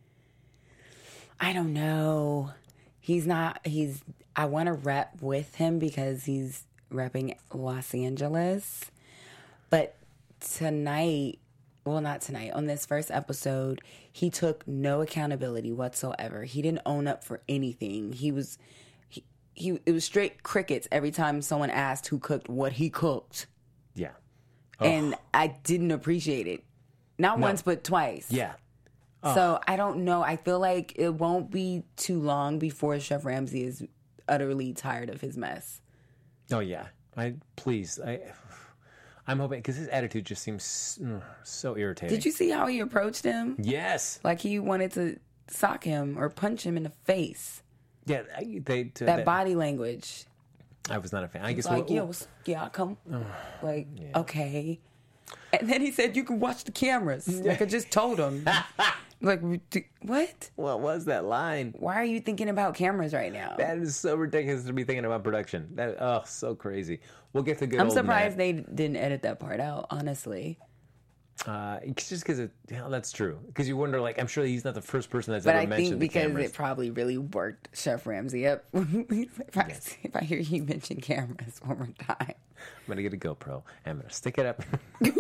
[SPEAKER 3] I don't know. He's not. He's. I want to rep with him because he's repping Los Angeles, but tonight. Well, not tonight. On this first episode, he took no accountability whatsoever. He didn't own up for anything. He was, he, he it was straight crickets every time someone asked who cooked what he cooked,
[SPEAKER 1] Yeah.
[SPEAKER 3] and I didn't appreciate it. Not once, but twice.
[SPEAKER 1] Yeah.
[SPEAKER 3] So I don't know. I feel like it won't be too long before Chef Ramsay is utterly tired of his mess.
[SPEAKER 1] Oh yeah. I please. I. I'm hoping because his attitude just seems mm, so irritating.
[SPEAKER 3] Did you see how he approached him?
[SPEAKER 1] Yes.
[SPEAKER 3] Like he wanted to sock him or punch him in the face.
[SPEAKER 1] Yeah. I- They.
[SPEAKER 3] That,
[SPEAKER 1] that
[SPEAKER 3] body language.
[SPEAKER 1] I was not a fan. I guess.
[SPEAKER 3] Like,
[SPEAKER 1] well,
[SPEAKER 3] yo, what's- yeah, I'll come. Like, okay. And then he said, you can watch the cameras. Like I just told him. Like, what?
[SPEAKER 1] what was that line?
[SPEAKER 3] Why are you thinking about cameras right now?
[SPEAKER 1] That is so ridiculous to be thinking about production. That oh, so crazy. We'll get to good.
[SPEAKER 3] I'm
[SPEAKER 1] old
[SPEAKER 3] surprised
[SPEAKER 1] Matt.
[SPEAKER 3] they didn't edit that part out, honestly.
[SPEAKER 1] Uh, it's just because it, yeah, that's true. Because you wonder, like, I'm sure he's not the first person that's
[SPEAKER 3] But
[SPEAKER 1] ever
[SPEAKER 3] I
[SPEAKER 1] mentioned
[SPEAKER 3] think
[SPEAKER 1] the
[SPEAKER 3] because
[SPEAKER 1] cameras.
[SPEAKER 3] it probably really worked Chef Ramsay up. if, I,
[SPEAKER 1] Yes.
[SPEAKER 3] if I hear you mention cameras one more time.
[SPEAKER 1] I'm gonna get a GoPro. I'm gonna stick it up.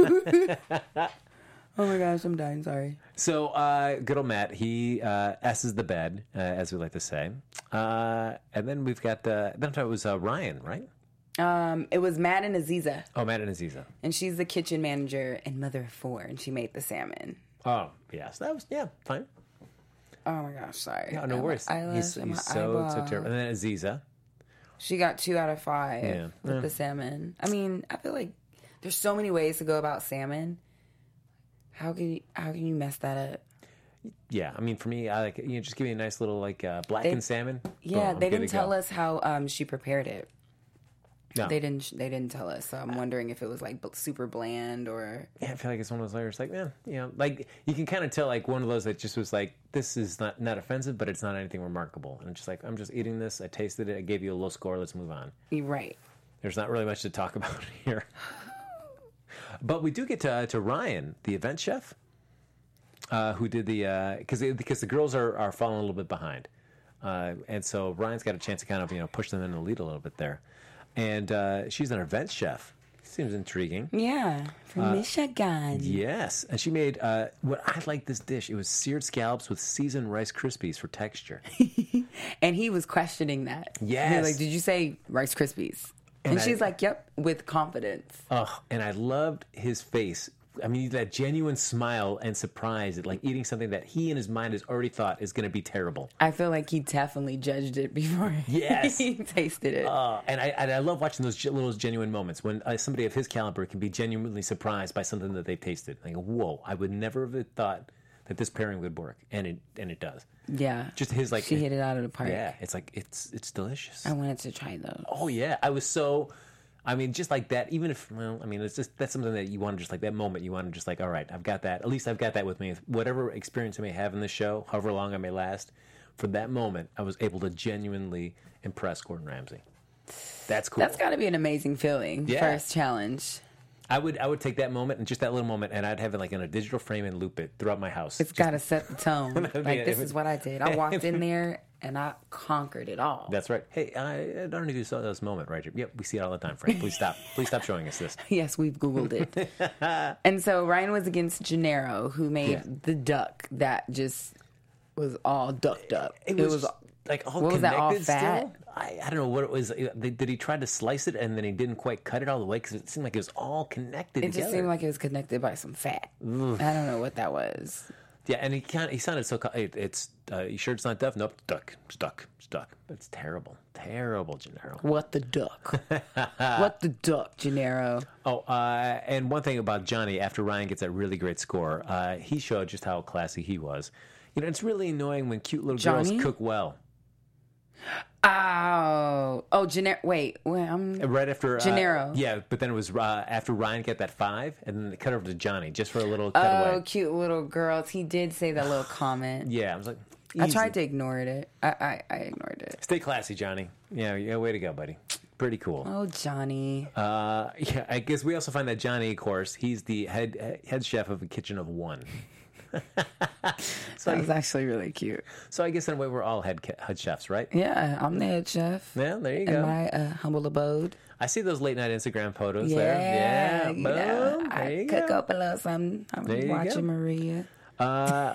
[SPEAKER 3] Oh my gosh, I'm dying. Sorry.
[SPEAKER 1] So, uh, good old Matt, he uh, S's the bed, uh, as we like to say. Uh, and then we've got, uh, then it was uh, Ryan, right?
[SPEAKER 3] Um, it was Matt and Aziza,
[SPEAKER 1] Oh, Matt and Aziza.
[SPEAKER 3] and she's the kitchen manager and mother of four, and she made the salmon.
[SPEAKER 1] Oh, yes. That was, yeah, fine.
[SPEAKER 3] Oh my gosh, sorry.
[SPEAKER 1] No, no
[SPEAKER 3] My
[SPEAKER 1] worries.
[SPEAKER 3] eyelash
[SPEAKER 1] He's,
[SPEAKER 3] and
[SPEAKER 1] he's
[SPEAKER 3] my
[SPEAKER 1] so, so
[SPEAKER 3] eyeball.
[SPEAKER 1] terrible. And then Aziza.
[SPEAKER 3] She got two out of five
[SPEAKER 1] Yeah.
[SPEAKER 3] with
[SPEAKER 1] Yeah.
[SPEAKER 3] the salmon. I mean, I feel like there's so many ways to go about salmon. How can you, how can you mess that up?
[SPEAKER 1] Yeah, I mean, for me, I like, you know, just give me a nice little, like, uh, blackened
[SPEAKER 3] They-
[SPEAKER 1] salmon.
[SPEAKER 3] Yeah,
[SPEAKER 1] Boom, I'm
[SPEAKER 3] they
[SPEAKER 1] good
[SPEAKER 3] didn't
[SPEAKER 1] to go.
[SPEAKER 3] tell us how um, she prepared it.
[SPEAKER 1] No.
[SPEAKER 3] They didn't. They didn't tell us. So I'm wondering if it was like b- super bland or.
[SPEAKER 1] Yeah, I feel like it's one of those layers, like, man, you know, like, you can kind of tell, like, one of those that just was like, this is not, not offensive, but it's not anything remarkable. And it's just like, I'm just eating this. I tasted it. I gave you a low score. Let's move on.
[SPEAKER 3] You're right.
[SPEAKER 1] There's not really much to talk about here. But we do get to, uh, to Ryan, the event chef, uh, who did the, because because the girls are, are falling a little bit behind. Uh, and so Ryan's got a chance to kind of, you know, push them in the lead a little bit there. And uh, she's an event chef. Seems intriguing.
[SPEAKER 3] Yeah, from Michigan.
[SPEAKER 1] Yes. And she made, uh, what I like this dish, it was seared scallops with seasoned Rice Krispies for texture.
[SPEAKER 3] And he was questioning that. He
[SPEAKER 1] Yes.
[SPEAKER 3] was like, did you say Rice Krispies? And,
[SPEAKER 1] And I-
[SPEAKER 3] she's like, yep, with confidence.
[SPEAKER 1] Oh, and I loved his face. I mean, that genuine smile and surprise at like eating something that he in his mind has already thought is going to be terrible.
[SPEAKER 3] I feel like he definitely judged it before
[SPEAKER 1] Yes.
[SPEAKER 3] he tasted it.
[SPEAKER 1] Uh, and I and I love watching those ge- little genuine moments when uh, somebody of his caliber can be genuinely surprised by something that they've tasted. Like, whoa, I would never have thought that this pairing would work, and it and it does.
[SPEAKER 3] Yeah.
[SPEAKER 1] Just his like
[SPEAKER 3] She hit it out of the park.
[SPEAKER 1] Yeah, it's like it's it's delicious.
[SPEAKER 3] I wanted to try those.
[SPEAKER 1] Oh yeah, I was so. I mean, just like that. Even if, well, I mean, it's just that's something that you want to just like that moment. You want to just like, all right, I've got that. At least I've got that with me. Whatever experience I may have in this show, however long I may last, for that moment, I was able to genuinely impress Gordon Ramsay. That's cool.
[SPEAKER 3] That's got to be an amazing feeling.
[SPEAKER 1] Yeah.
[SPEAKER 3] First challenge.
[SPEAKER 1] I would I would take that moment and just that little moment, and I'd have it like in a digital frame and loop it throughout my house.
[SPEAKER 3] It's got to set the tone.
[SPEAKER 1] That'd be
[SPEAKER 3] Like,
[SPEAKER 1] it.
[SPEAKER 3] this is what I did. I walked in there and I conquered it all.
[SPEAKER 1] That's right. Hey, I, I don't know if you saw this moment right here. Yep, we see it all the time, Frank. Please stop. Please stop showing us this.
[SPEAKER 3] Yes, we've Googled it. And so Ryan was against Gennaro, who made
[SPEAKER 1] Yeah.
[SPEAKER 3] the duck that just was all ducked up.
[SPEAKER 1] It was, like all
[SPEAKER 3] what was
[SPEAKER 1] connected
[SPEAKER 3] that, all
[SPEAKER 1] still.
[SPEAKER 3] fat?
[SPEAKER 1] I, I don't know what it was. Did he try to slice it and then he didn't quite cut it all the way? Because it seemed like it was all connected
[SPEAKER 3] It
[SPEAKER 1] together.
[SPEAKER 3] just seemed like it was connected by some fat. I don't know what that was.
[SPEAKER 1] Yeah, and he kind of, he sounded so. It, it's uh, you sure it's not duck? Nope, duck, stuck, stuck. It's terrible, terrible, Gennaro.
[SPEAKER 3] What the duck? What the duck, Gennaro?
[SPEAKER 1] Oh, uh, and one thing about Johnny, after Ryan gets that really great score, uh, he showed just how classy he was. You know, it's really annoying when cute little
[SPEAKER 3] Johnny?
[SPEAKER 1] girls cook well.
[SPEAKER 3] Oh, oh, Gennaro. Wait, wait, I'm.
[SPEAKER 1] Right after uh,
[SPEAKER 3] Gennaro.
[SPEAKER 1] yeah, but then it was uh, after Ryan got that five, and then they cut over to Johnny just for a little
[SPEAKER 3] Oh,
[SPEAKER 1] cutaway.
[SPEAKER 3] cute little girls. He did say that little comment.
[SPEAKER 1] Yeah, I was like,
[SPEAKER 3] I
[SPEAKER 1] easy.
[SPEAKER 3] tried to ignore it. I, I, I ignored it.
[SPEAKER 1] Stay classy, Johnny. Yeah, yeah, way to go, buddy. Pretty cool.
[SPEAKER 3] Oh, Johnny.
[SPEAKER 1] Uh, yeah, I guess we also find that Johnny, of course, he's the head head chef of a kitchen of one.
[SPEAKER 3] That was actually really cute.
[SPEAKER 1] So I guess in a way we're all head ca- head chefs, right?
[SPEAKER 3] Yeah, I'm the head chef.
[SPEAKER 1] Yeah, there you
[SPEAKER 3] In
[SPEAKER 1] go.
[SPEAKER 3] my uh, humble abode.
[SPEAKER 1] I see those late night Instagram photos
[SPEAKER 3] Yeah,
[SPEAKER 1] there. Yeah,
[SPEAKER 3] you
[SPEAKER 1] boom.
[SPEAKER 3] know,
[SPEAKER 1] There
[SPEAKER 3] I
[SPEAKER 1] you
[SPEAKER 3] cook
[SPEAKER 1] go.
[SPEAKER 3] up a little something. I'm
[SPEAKER 1] There you
[SPEAKER 3] watching
[SPEAKER 1] go.
[SPEAKER 3] Maria.
[SPEAKER 1] Uh,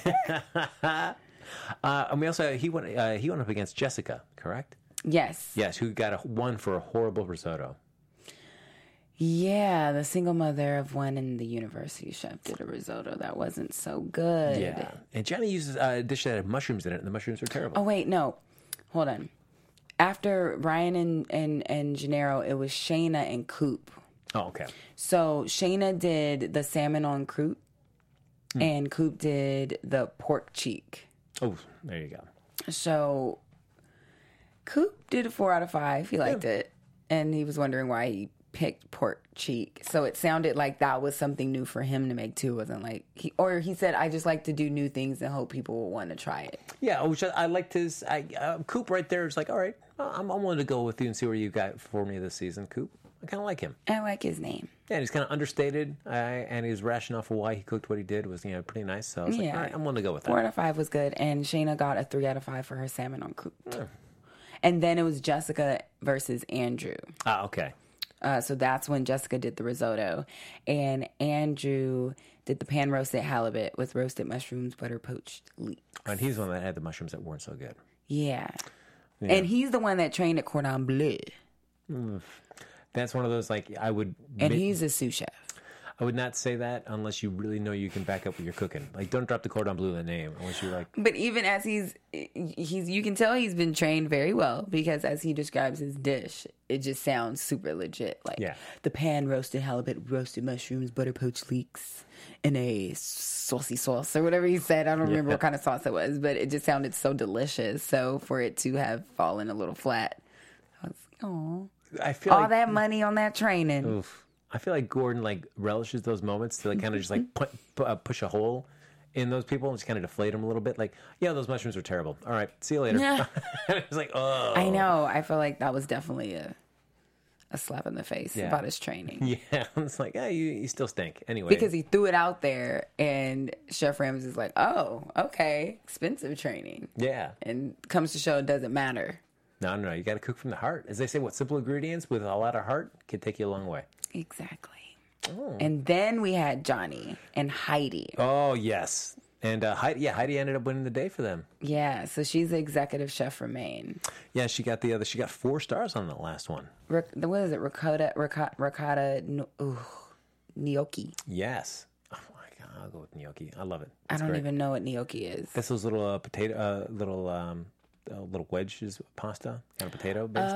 [SPEAKER 1] uh, and we also he went uh, he went up against Jessica, correct?
[SPEAKER 3] Yes.
[SPEAKER 1] Yes, who got a one for a horrible risotto.
[SPEAKER 3] Yeah, the single mother of one and the university chef did a risotto that wasn't so good.
[SPEAKER 1] Yeah, and Johnny uses uh, a dish that had mushrooms in it, and the mushrooms were terrible.
[SPEAKER 3] Oh wait, no. Hold on. After Ryan and and and Gennaro, it was Shayna and Coop.
[SPEAKER 1] Oh, okay.
[SPEAKER 3] So Shayna did the salmon on croute,
[SPEAKER 1] Hmm.
[SPEAKER 3] and Coop did the pork cheek.
[SPEAKER 1] Oh, there you go.
[SPEAKER 3] So Coop did a four out of five. He liked it, and he was wondering why he picked pork cheek. So it sounded like that was something new for him to make too. It wasn't like he or he said, "I just like to do new things and hope people will want to try it."
[SPEAKER 1] Yeah, which I, I liked his. I, uh, Coop right there is like, all right, I'm, I'm willing to go with you and see where you got for me this season, Coop. I kind of like him.
[SPEAKER 3] I like his name.
[SPEAKER 1] Yeah, and he's kind of understated, uh, and his rationale for why he cooked what he did was, you know, pretty nice. So I was like,
[SPEAKER 3] Yeah.
[SPEAKER 1] all right, I'm willing to go with that.
[SPEAKER 3] Four out of five was good, and Shayna got a three out of five for her salmon on cooked. And then it was Jessica versus Andrew.
[SPEAKER 1] Ah, okay.
[SPEAKER 3] Uh, so that's when Jessica did the risotto, and Andrew did the pan roasted halibut with roasted mushrooms, butter poached leeks.
[SPEAKER 1] And he's the one that had the mushrooms that weren't so good.
[SPEAKER 3] Yeah.
[SPEAKER 1] Yeah.
[SPEAKER 3] And he's the one that trained at Cordon Bleu.
[SPEAKER 1] That's one of those, like, I would...
[SPEAKER 3] And
[SPEAKER 1] ma-
[SPEAKER 3] he's a sous chef.
[SPEAKER 1] I would not say that unless you really know you can back up what you're cooking. Like, don't drop the cordon bleu in the name unless you're like...
[SPEAKER 3] But even as he's, he's, you can tell he's been trained very well, because as he describes his dish, it just sounds super legit. Like,
[SPEAKER 1] Yeah.
[SPEAKER 3] the pan roasted halibut, roasted mushrooms, butter poached leeks, in a saucy sauce, or whatever he said. I don't remember
[SPEAKER 1] Yeah.
[SPEAKER 3] what kind of sauce it was, but it just sounded so delicious. So for it to have fallen a little flat, I was like, oh,
[SPEAKER 1] I feel
[SPEAKER 3] all
[SPEAKER 1] like...
[SPEAKER 3] that money on that training.
[SPEAKER 1] Oof. I feel like Gordon, like, relishes those moments to, like, kind of just, like, pu- pu- uh, push a hole in those people and just kind of deflate them a little bit. Like, yeah, those mushrooms are terrible. All right, see you later.
[SPEAKER 3] Yeah.
[SPEAKER 1] It's like, oh.
[SPEAKER 3] I know. I feel like that was definitely a a slap in the face
[SPEAKER 1] Yeah.
[SPEAKER 3] about his training.
[SPEAKER 1] Yeah, it's like, yeah, you, you still stink. Anyway.
[SPEAKER 3] Because he threw it out there, and Chef Ramsay's like, oh, okay, expensive training.
[SPEAKER 1] Yeah.
[SPEAKER 3] And comes to show it doesn't matter.
[SPEAKER 1] No, no, no. You got to cook from the heart. As they say, what simple ingredients with a lot of heart can take you a long way.
[SPEAKER 3] Exactly. And then we had Johnny and Heidi.
[SPEAKER 1] Oh, yes. And uh, Heidi, yeah, Heidi ended up winning the day for them.
[SPEAKER 3] Yeah, so she's the executive chef for Maine.
[SPEAKER 1] Yeah, she got the other. She got four stars on the last one.
[SPEAKER 3] Ric- what is it? Ricotta, ricotta, ricotta no- ooh, gnocchi.
[SPEAKER 1] Yes. Oh my God, I'll go with gnocchi. I love it.
[SPEAKER 3] I
[SPEAKER 1] It's
[SPEAKER 3] don't
[SPEAKER 1] great.
[SPEAKER 3] even know what gnocchi is.
[SPEAKER 1] That's those little uh, potato, uh, little um, uh, little wedges of pasta, kind of potato based.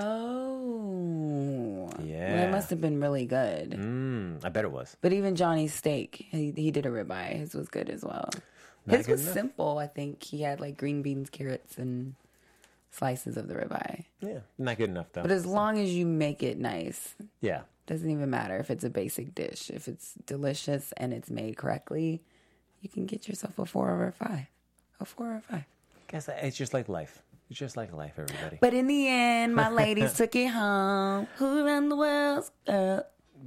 [SPEAKER 3] Oh. Well,
[SPEAKER 1] Yeah.
[SPEAKER 3] it must have been really good.
[SPEAKER 1] Mm, I bet it was.
[SPEAKER 3] But even Johnny's steak, he, he did a ribeye. His was good as well.
[SPEAKER 1] Not
[SPEAKER 3] His
[SPEAKER 1] good
[SPEAKER 3] was
[SPEAKER 1] enough.
[SPEAKER 3] simple. I think he had like green beans, carrots, and slices of the ribeye.
[SPEAKER 1] Yeah, not good enough though.
[SPEAKER 3] But as long as you make it nice,
[SPEAKER 1] Yeah.
[SPEAKER 3] doesn't even matter if it's a basic dish. If it's delicious and it's made correctly, you can get yourself a four or a five. A four or a five.
[SPEAKER 1] Guess that- it's just like life. It's just like life, everybody.
[SPEAKER 3] But in the end, my ladies took it home. Who run the world? Uh,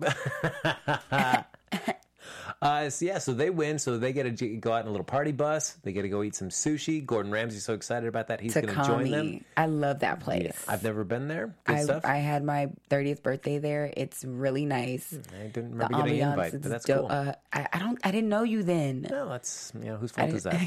[SPEAKER 1] Uh, so yeah, so they win. So they get to go out in a little party bus. They get to go eat some sushi. Gordon Ramsay's so excited about that. He's going to join them.
[SPEAKER 3] Takami. I love that place.
[SPEAKER 1] I've never been there. Good
[SPEAKER 3] I,
[SPEAKER 1] stuff.
[SPEAKER 3] I had my thirtieth birthday there. It's really nice.
[SPEAKER 1] I didn't
[SPEAKER 3] The
[SPEAKER 1] remember getting an
[SPEAKER 3] ambiance
[SPEAKER 1] invite,
[SPEAKER 3] is
[SPEAKER 1] but that's
[SPEAKER 3] dope.
[SPEAKER 1] cool.
[SPEAKER 3] Uh, I, I don't. I didn't know you then.
[SPEAKER 1] No, that's, you know, whose fault is that?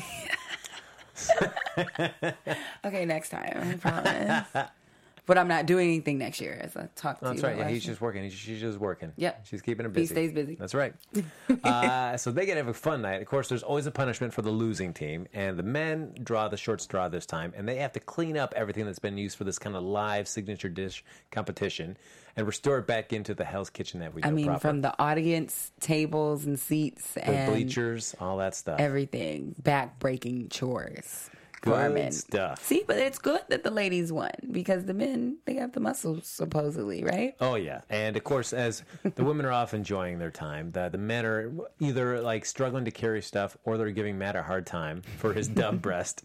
[SPEAKER 3] Okay, next time. I promise. But I'm not doing anything next year, as I talked to
[SPEAKER 1] That's
[SPEAKER 3] you.
[SPEAKER 1] right. Yeah,
[SPEAKER 3] about
[SPEAKER 1] he's
[SPEAKER 3] last
[SPEAKER 1] just working. He's, she's just working.
[SPEAKER 3] Yep.
[SPEAKER 1] She's keeping her
[SPEAKER 3] He
[SPEAKER 1] busy.
[SPEAKER 3] stays busy.
[SPEAKER 1] That's right. uh, so they get to have a fun night. Of course, there's always a punishment for the losing team, and the men draw the short straw this time, and they have to clean up everything that's been used for this kind of live signature dish competition and restore it back into the Hell's Kitchen that we know
[SPEAKER 3] I mean,
[SPEAKER 1] proper.
[SPEAKER 3] from the audience tables and seats
[SPEAKER 1] the
[SPEAKER 3] and
[SPEAKER 1] bleachers, all that stuff.
[SPEAKER 3] everything, back-breaking chores. For our
[SPEAKER 1] Good
[SPEAKER 3] men.
[SPEAKER 1] stuff.
[SPEAKER 3] See, but it's good that the ladies won because the men, they have the muscles, supposedly, right?
[SPEAKER 1] Oh yeah, and of course, as the women are off enjoying their time, the the men are either like struggling to carry stuff, or they're giving Matt a hard time for his dumb breast,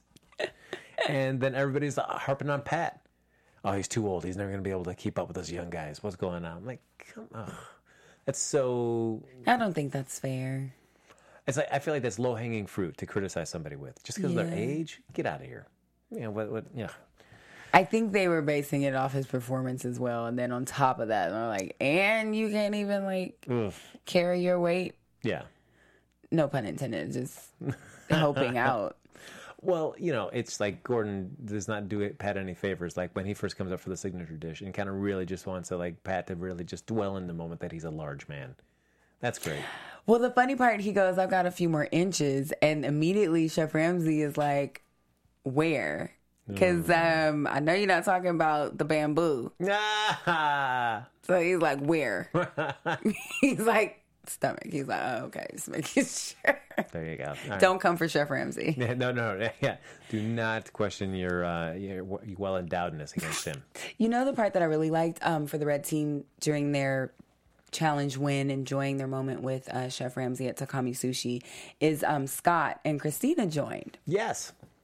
[SPEAKER 1] and then everybody's harping on Pat. Oh, he's too old. He's never going to be able to keep up with those young guys. What's going on? I'm like, come on, that's so.
[SPEAKER 3] I don't think that's fair.
[SPEAKER 1] It's like I feel like that's low hanging fruit to criticize somebody with just because of
[SPEAKER 3] Yeah.
[SPEAKER 1] their age. Get out of here. You know what? What? Yeah.
[SPEAKER 3] I think they were basing it off his performance as well. And then on top of that, they're like, and you can't even like
[SPEAKER 1] Ugh.
[SPEAKER 3] carry your weight.
[SPEAKER 1] Yeah.
[SPEAKER 3] No pun intended, just helping out.
[SPEAKER 1] Well, you know, it's like Gordon does not do it Pat any favors. Like when he first comes up for the signature dish, and kind of really just wants to like Pat to really just dwell in the moment that he's a large man. That's great.
[SPEAKER 3] Well, the funny part, he goes, I've got a few more inches. And immediately Chef Ramsay is like, where? Because um, I know you're not talking about the bamboo.
[SPEAKER 1] Ah!
[SPEAKER 3] So he's like, where? He's like, stomach. He's like, oh, okay, just making sure.
[SPEAKER 1] There you go. All right.
[SPEAKER 3] Don't come for Chef Ramsay.
[SPEAKER 1] Yeah, no, no, no, yeah. Do not question your uh, your well endowedness against him.
[SPEAKER 3] You know the part that I really liked um, for the red team during their challenge win, enjoying their moment with uh, Chef Ramsay at Takami Sushi, is um, Scott and Christina joined.
[SPEAKER 1] Yes.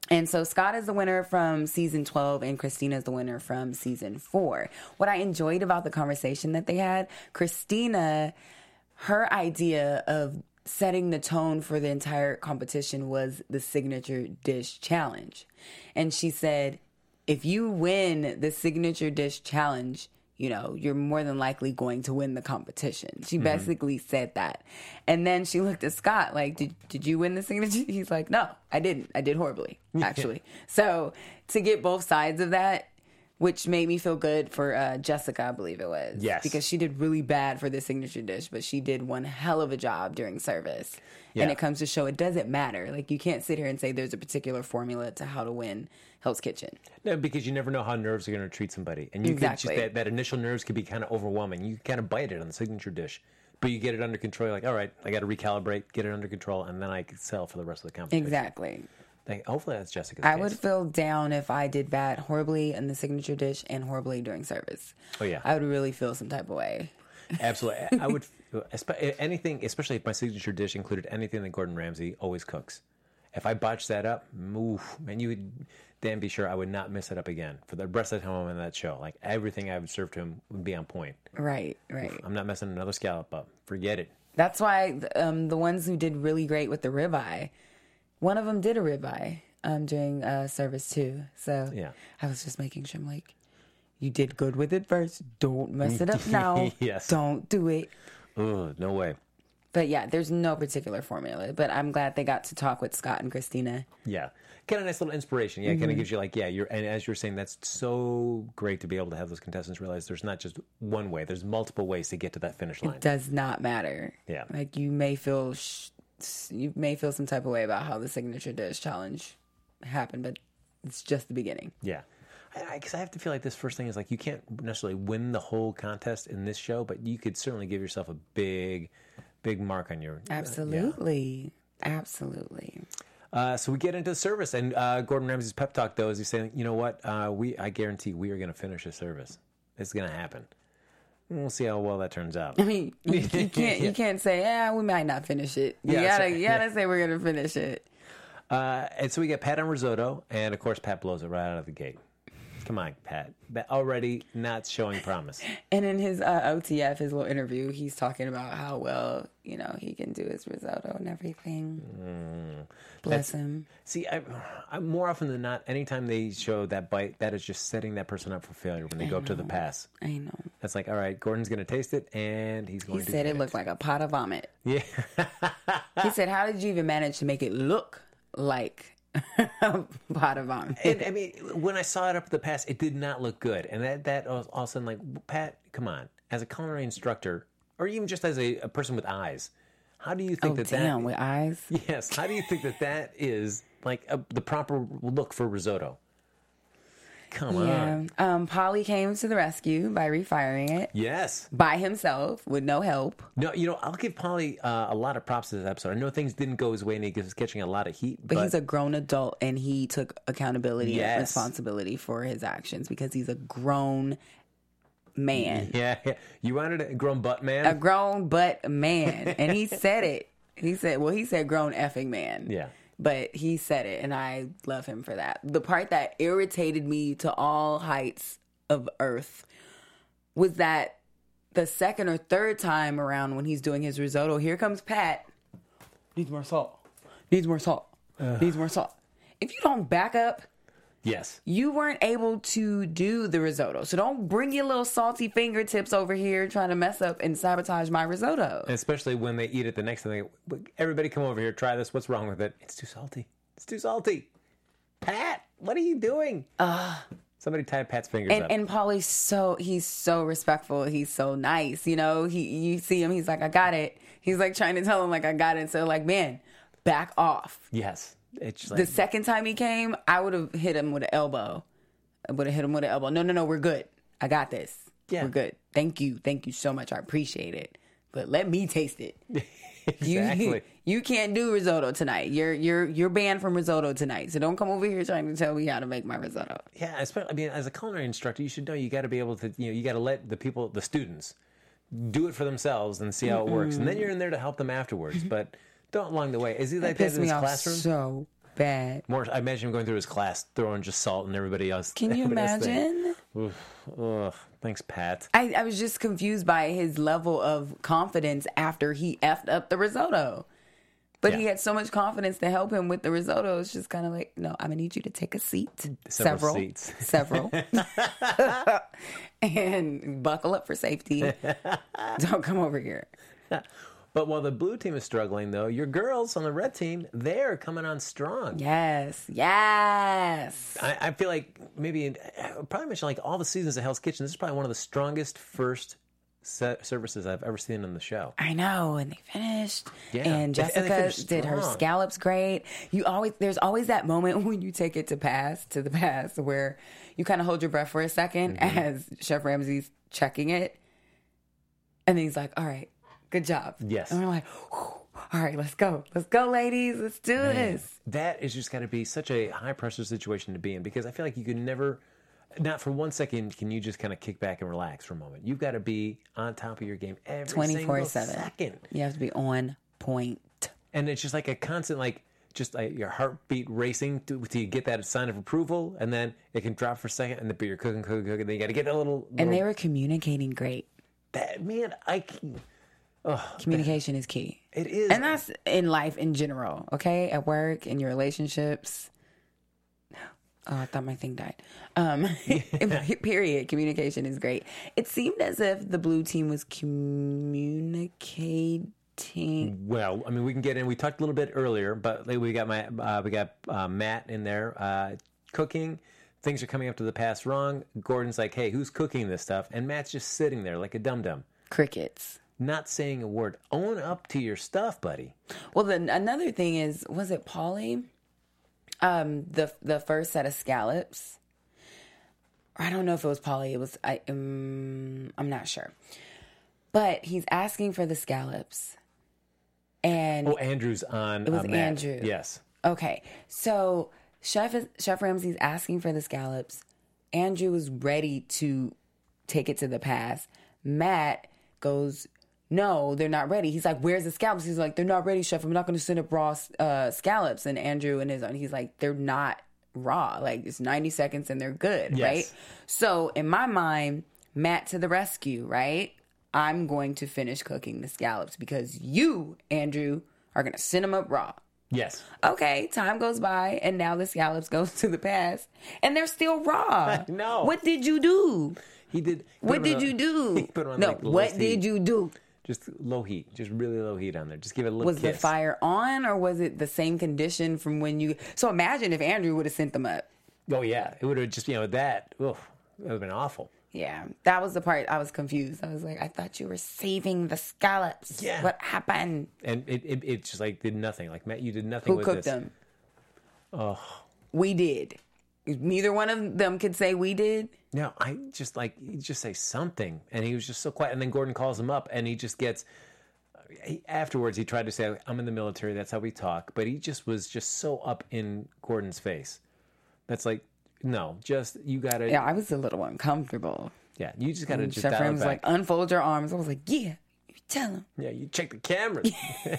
[SPEAKER 3] And so Scott is the winner from season twelve and Christina is the winner from season four. What I enjoyed about the conversation that they had, Christina, her idea of setting the tone for the entire competition was the signature dish challenge. And she said, if you win the signature dish challenge, you know, you're more than likely going to win the competition. She mm-hmm. basically said that. And then she looked at Scott like, did did you win the signature? He's like, no, I didn't. I did horribly, actually. So to get both sides of that, which made me feel good for uh, Jessica, I believe it was.
[SPEAKER 1] Yes.
[SPEAKER 3] Because she did really bad for the signature dish, but she did one hell of a job during service. Yeah. And it comes to show it doesn't matter. Like, you can't sit here and say there's a particular formula to how to win Hell's Kitchen.
[SPEAKER 1] No, because you never know how nerves are going to treat somebody. And you
[SPEAKER 3] exactly.
[SPEAKER 1] could just, that, that initial nerves could be kind of overwhelming. You kind of bite it on the signature dish. But you get it under control. You're like, all right, I got to recalibrate, get it under control, and then I can sell for the rest of the competition.
[SPEAKER 3] Exactly.
[SPEAKER 1] Like, hopefully that's Jessica's
[SPEAKER 3] I
[SPEAKER 1] case.
[SPEAKER 3] would feel down if I did bad horribly in the signature dish and horribly during service.
[SPEAKER 1] Oh, yeah.
[SPEAKER 3] I would really feel some type of way.
[SPEAKER 1] Absolutely. I would, anything, especially if my signature dish included anything that Gordon Ramsay always cooks. If I botched that up, oof, man, you would damn be sure I would not mess it up again for the rest of the time I'm in that show. Like, everything I would serve to him would be on point.
[SPEAKER 3] Right, right.
[SPEAKER 1] Oof, I'm not messing another scallop up. Forget it.
[SPEAKER 3] That's why um, the ones who did really great with the ribeye, one of them did a ribeye um, during uh, service too. So
[SPEAKER 1] yeah.
[SPEAKER 3] I was just making sure I'm like, you did good with it first. Don't mess it up now.
[SPEAKER 1] Yes.
[SPEAKER 3] Don't do it.
[SPEAKER 1] Ugh, no way.
[SPEAKER 3] But yeah, there's no particular formula. But I'm glad they got to talk with Scott and Christina.
[SPEAKER 1] Yeah. Kind of nice little inspiration. Yeah, mm-hmm. Kind of gives you like, yeah, you're, and as you're saying, that's so great to be able to have those contestants realize there's not just one way. There's multiple ways to get to that finish line.
[SPEAKER 3] It does not matter.
[SPEAKER 1] Yeah.
[SPEAKER 3] Like, you may feel, sh- you may feel some type of way about how the signature dish challenge happened, but it's just the beginning.
[SPEAKER 1] Yeah. Because I, I have to feel like this first thing is like, you can't necessarily win the whole contest in this show, but you could certainly give yourself a big, big mark on your...
[SPEAKER 3] Absolutely. Uh, yeah. Absolutely.
[SPEAKER 1] Uh, so we get into the service, and uh, Gordon Ramsay's pep talk, though, is he's saying, you know what, uh, we I guarantee we are going to finish the service. It's going to happen. We'll see how well that turns out.
[SPEAKER 3] I mean, you, you can't yeah. you can't say, yeah, we might not finish it. You yeah, gotta right. you gotta yeah. say we're going to finish it.
[SPEAKER 1] Uh, and so we get Pat on risotto, and of course Pat blows it right out of the gate. Come on, Pat. Already not showing promise.
[SPEAKER 3] And in his uh, O T F, his little interview, he's talking about how well, you know, he can do his risotto and everything. Mm, Bless him.
[SPEAKER 1] See, I, I, more often than not, anytime they show that bite, that is just setting that person up for failure when they I go know. up to the pass.
[SPEAKER 3] I know.
[SPEAKER 1] That's like, all right, Gordon's going to taste it, and he's going
[SPEAKER 3] he
[SPEAKER 1] to
[SPEAKER 3] He said it,
[SPEAKER 1] it
[SPEAKER 3] looked like a pot of vomit.
[SPEAKER 1] Yeah.
[SPEAKER 3] He said, how did you even manage to make it look like... pot of vomit.
[SPEAKER 1] And I mean, when I saw it up the pass, it did not look good. And that, that all, all of a sudden, like, Pat, come on. As a culinary instructor, or even just as a, a person with eyes, how do you think
[SPEAKER 3] oh,
[SPEAKER 1] that
[SPEAKER 3] damn,
[SPEAKER 1] that...
[SPEAKER 3] with eyes?
[SPEAKER 1] Yes. How do you think that that is, like, a, the proper look for risotto? Come
[SPEAKER 3] yeah.
[SPEAKER 1] on.
[SPEAKER 3] Um, Polly came to the rescue by refiring it.
[SPEAKER 1] Yes.
[SPEAKER 3] By himself with no help.
[SPEAKER 1] No, you know, I'll give Polly uh, a lot of props to this episode. I know things didn't go his way and he was catching a lot of heat.
[SPEAKER 3] But,
[SPEAKER 1] but
[SPEAKER 3] he's a grown adult and he took accountability
[SPEAKER 1] yes.
[SPEAKER 3] and responsibility for his actions because he's a grown man.
[SPEAKER 1] Yeah. You wanted a grown butt man?
[SPEAKER 3] A grown butt man. And he said it. He said, well, he said grown effing man.
[SPEAKER 1] Yeah.
[SPEAKER 3] But he said it, and I love him for that. The part that irritated me to all heights of earth was that the second or third time around when he's doing his risotto, here comes Pat. Needs more salt. Needs more salt. Ugh. Needs more salt. If you don't back up,
[SPEAKER 1] yes, you
[SPEAKER 3] weren't able to do the risotto. So don't bring your little salty fingertips over here trying to mess up and sabotage my risotto.
[SPEAKER 1] Especially when they eat it the next time. They go, everybody come over here, try this. What's wrong with it? It's too salty. It's too salty. Pat, what are you doing? Uh, Somebody tie Pat's fingers
[SPEAKER 3] and,
[SPEAKER 1] up.
[SPEAKER 3] And Paulie's so, he's so respectful. He's so nice. You know, he you see him, he's like, I got it. He's like trying to tell him like, I got it. So like, man, back off.
[SPEAKER 1] Yes. It's like,
[SPEAKER 3] the second time he came, I would have hit him with an elbow. I would have hit him with an elbow. No, no, no, we're good. I got this.
[SPEAKER 1] Yeah.
[SPEAKER 3] We're good. Thank you. Thank you so much. I appreciate it. But let me taste it.
[SPEAKER 1] Exactly.
[SPEAKER 3] You, you can't do risotto tonight. You're you're you're banned from risotto tonight. So don't come over here trying to tell me how to make my risotto.
[SPEAKER 1] Yeah, especially, I mean, as a culinary instructor, you should know you got to be able to, you know, you got to let the people, the students, do it for themselves and see how it works, and then you're in there to help them afterwards. But don't along the way. Is he like that, that in his classroom?
[SPEAKER 3] So bad.
[SPEAKER 1] More, I imagine him going through his class, throwing just salt and everybody else.
[SPEAKER 3] Can you
[SPEAKER 1] everybody else thing.
[SPEAKER 3] imagine?
[SPEAKER 1] Oof, ugh. Thanks, Pat.
[SPEAKER 3] I, I was just confused by his level of confidence after he effed up the risotto. But
[SPEAKER 1] Yeah.
[SPEAKER 3] he had so much confidence to help him with the risotto. It's just kind of like, no, I'm going to need you to take a seat.
[SPEAKER 1] Several seats.
[SPEAKER 3] Several. And buckle up for safety. Don't come over here.
[SPEAKER 1] But while the blue team is struggling, though, your girls on the red team, they're coming on strong.
[SPEAKER 3] Yes. Yes.
[SPEAKER 1] I, I feel like maybe, in, probably mention like all the seasons of Hell's Kitchen, this is probably one of the strongest first set services I've ever seen on the show.
[SPEAKER 3] I know, and they finished.
[SPEAKER 1] Yeah.
[SPEAKER 3] And
[SPEAKER 1] And they
[SPEAKER 3] Jessica
[SPEAKER 1] finished
[SPEAKER 3] did her
[SPEAKER 1] strong.
[SPEAKER 3] scallops great. You always there's always that moment when you take it to pass to the pass where you kind of hold your breath for a 2nd
[SPEAKER 1] Mm-hmm.
[SPEAKER 3] as Chef Ramsay's checking it, and then he's like, "All right, good job."
[SPEAKER 1] Yes.
[SPEAKER 3] And we're like, "Whew, all right, let's go, let's go, ladies, let's do this."
[SPEAKER 1] That is just got to be such a high pressure situation to be in, because I feel like you can never, not for one second, can you just kind of kick back and relax for a moment. You've got to be on top of your game every
[SPEAKER 3] twenty-four
[SPEAKER 1] single
[SPEAKER 3] seven.
[SPEAKER 1] second.
[SPEAKER 3] You have to be on point.
[SPEAKER 1] And it's just like a constant, like, just like your heartbeat racing to, to get that sign of approval, and then it can drop for a second, and then you're cooking, cooking, cooking. Then you got to get a little, little.
[SPEAKER 3] And they were communicating great.
[SPEAKER 1] That man, I. Oh,
[SPEAKER 3] Communication is key.
[SPEAKER 1] it is,
[SPEAKER 3] And that's in life in general, okay? At work, in your relationships. Oh, I thought my thing died. Um, period. Communication is great. It seemed as if the blue team was communicating.
[SPEAKER 1] Well, I mean, we can get in. We talked a little bit earlier, but like, we got my uh, we got uh, Matt in there uh, cooking. Things are coming up to the pass wrong. Gordon's like, "Hey, who's cooking this stuff?" And Matt's just sitting there like a dum dum,
[SPEAKER 3] Crickets.
[SPEAKER 1] not saying a word. Own up to your stuff, buddy.
[SPEAKER 3] Well, then another thing is, was it Polly? Um, the the first set of scallops. I don't know if it was Polly. It was I. Um, I'm not sure. But he's asking for the scallops, and
[SPEAKER 1] Oh, Andrew's on.
[SPEAKER 3] it was
[SPEAKER 1] uh, Matt.
[SPEAKER 3] Andrew.
[SPEAKER 1] Yes.
[SPEAKER 3] Okay, so Chef is, Chef Ramsay's asking for the scallops. Andrew is ready to take it to the pass. Matt goes, "No, they're not ready." He's like, "Where's the scallops?" He's like, "They're not ready, Chef. I'm not going to send up raw uh, scallops." And Andrew and his own, he's like, "They're not raw. Like, it's ninety seconds and they're good,
[SPEAKER 1] Yes.
[SPEAKER 3] right?" So in my mind, Matt to the rescue, right? I'm going to finish cooking the scallops because you, Andrew, are going to send them up raw.
[SPEAKER 1] Yes.
[SPEAKER 3] Okay, time goes by, and now the scallops goes to the pass, and they're still raw.
[SPEAKER 1] No.
[SPEAKER 3] What did you do?
[SPEAKER 1] He did. he
[SPEAKER 3] What
[SPEAKER 1] put
[SPEAKER 3] did
[SPEAKER 1] them
[SPEAKER 3] you
[SPEAKER 1] on-
[SPEAKER 3] do?
[SPEAKER 1] He put it on,
[SPEAKER 3] No,
[SPEAKER 1] like, the
[SPEAKER 3] what
[SPEAKER 1] lowest
[SPEAKER 3] did
[SPEAKER 1] heat.
[SPEAKER 3] you do?
[SPEAKER 1] Just low heat, just really low heat on there. Just give it a little
[SPEAKER 3] Was the
[SPEAKER 1] kiss.
[SPEAKER 3] fire on, or was it the same condition from when you? So imagine if Andrew would have sent them up.
[SPEAKER 1] Oh yeah, it would have just you know that. Oof, it would have been awful.
[SPEAKER 3] Yeah, that was the part I was confused. I was like, I thought you were saving the scallops.
[SPEAKER 1] Yeah.
[SPEAKER 3] What happened?
[SPEAKER 1] And it, it it just like did nothing. Like Matt, you did nothing
[SPEAKER 3] Who
[SPEAKER 1] with
[SPEAKER 3] cooked
[SPEAKER 1] this.
[SPEAKER 3] them? Oh, we did. Neither one of them could say we did.
[SPEAKER 1] No, I just like he just say something, and he was just so quiet. And then Gordon calls him up, and he just gets. He, afterwards, he tried to say, "I'm in the military. That's how we talk." But he just was just so up in Gordon's face. That's like, no, just you gotta.
[SPEAKER 3] Yeah, I was a little uncomfortable.
[SPEAKER 1] Yeah, you just gotta
[SPEAKER 3] And
[SPEAKER 1] just
[SPEAKER 3] Chef
[SPEAKER 1] dial it
[SPEAKER 3] Ram was
[SPEAKER 1] back.
[SPEAKER 3] like, unfold your arms. I was like, yeah, you tell him.
[SPEAKER 1] Yeah, you check the cameras.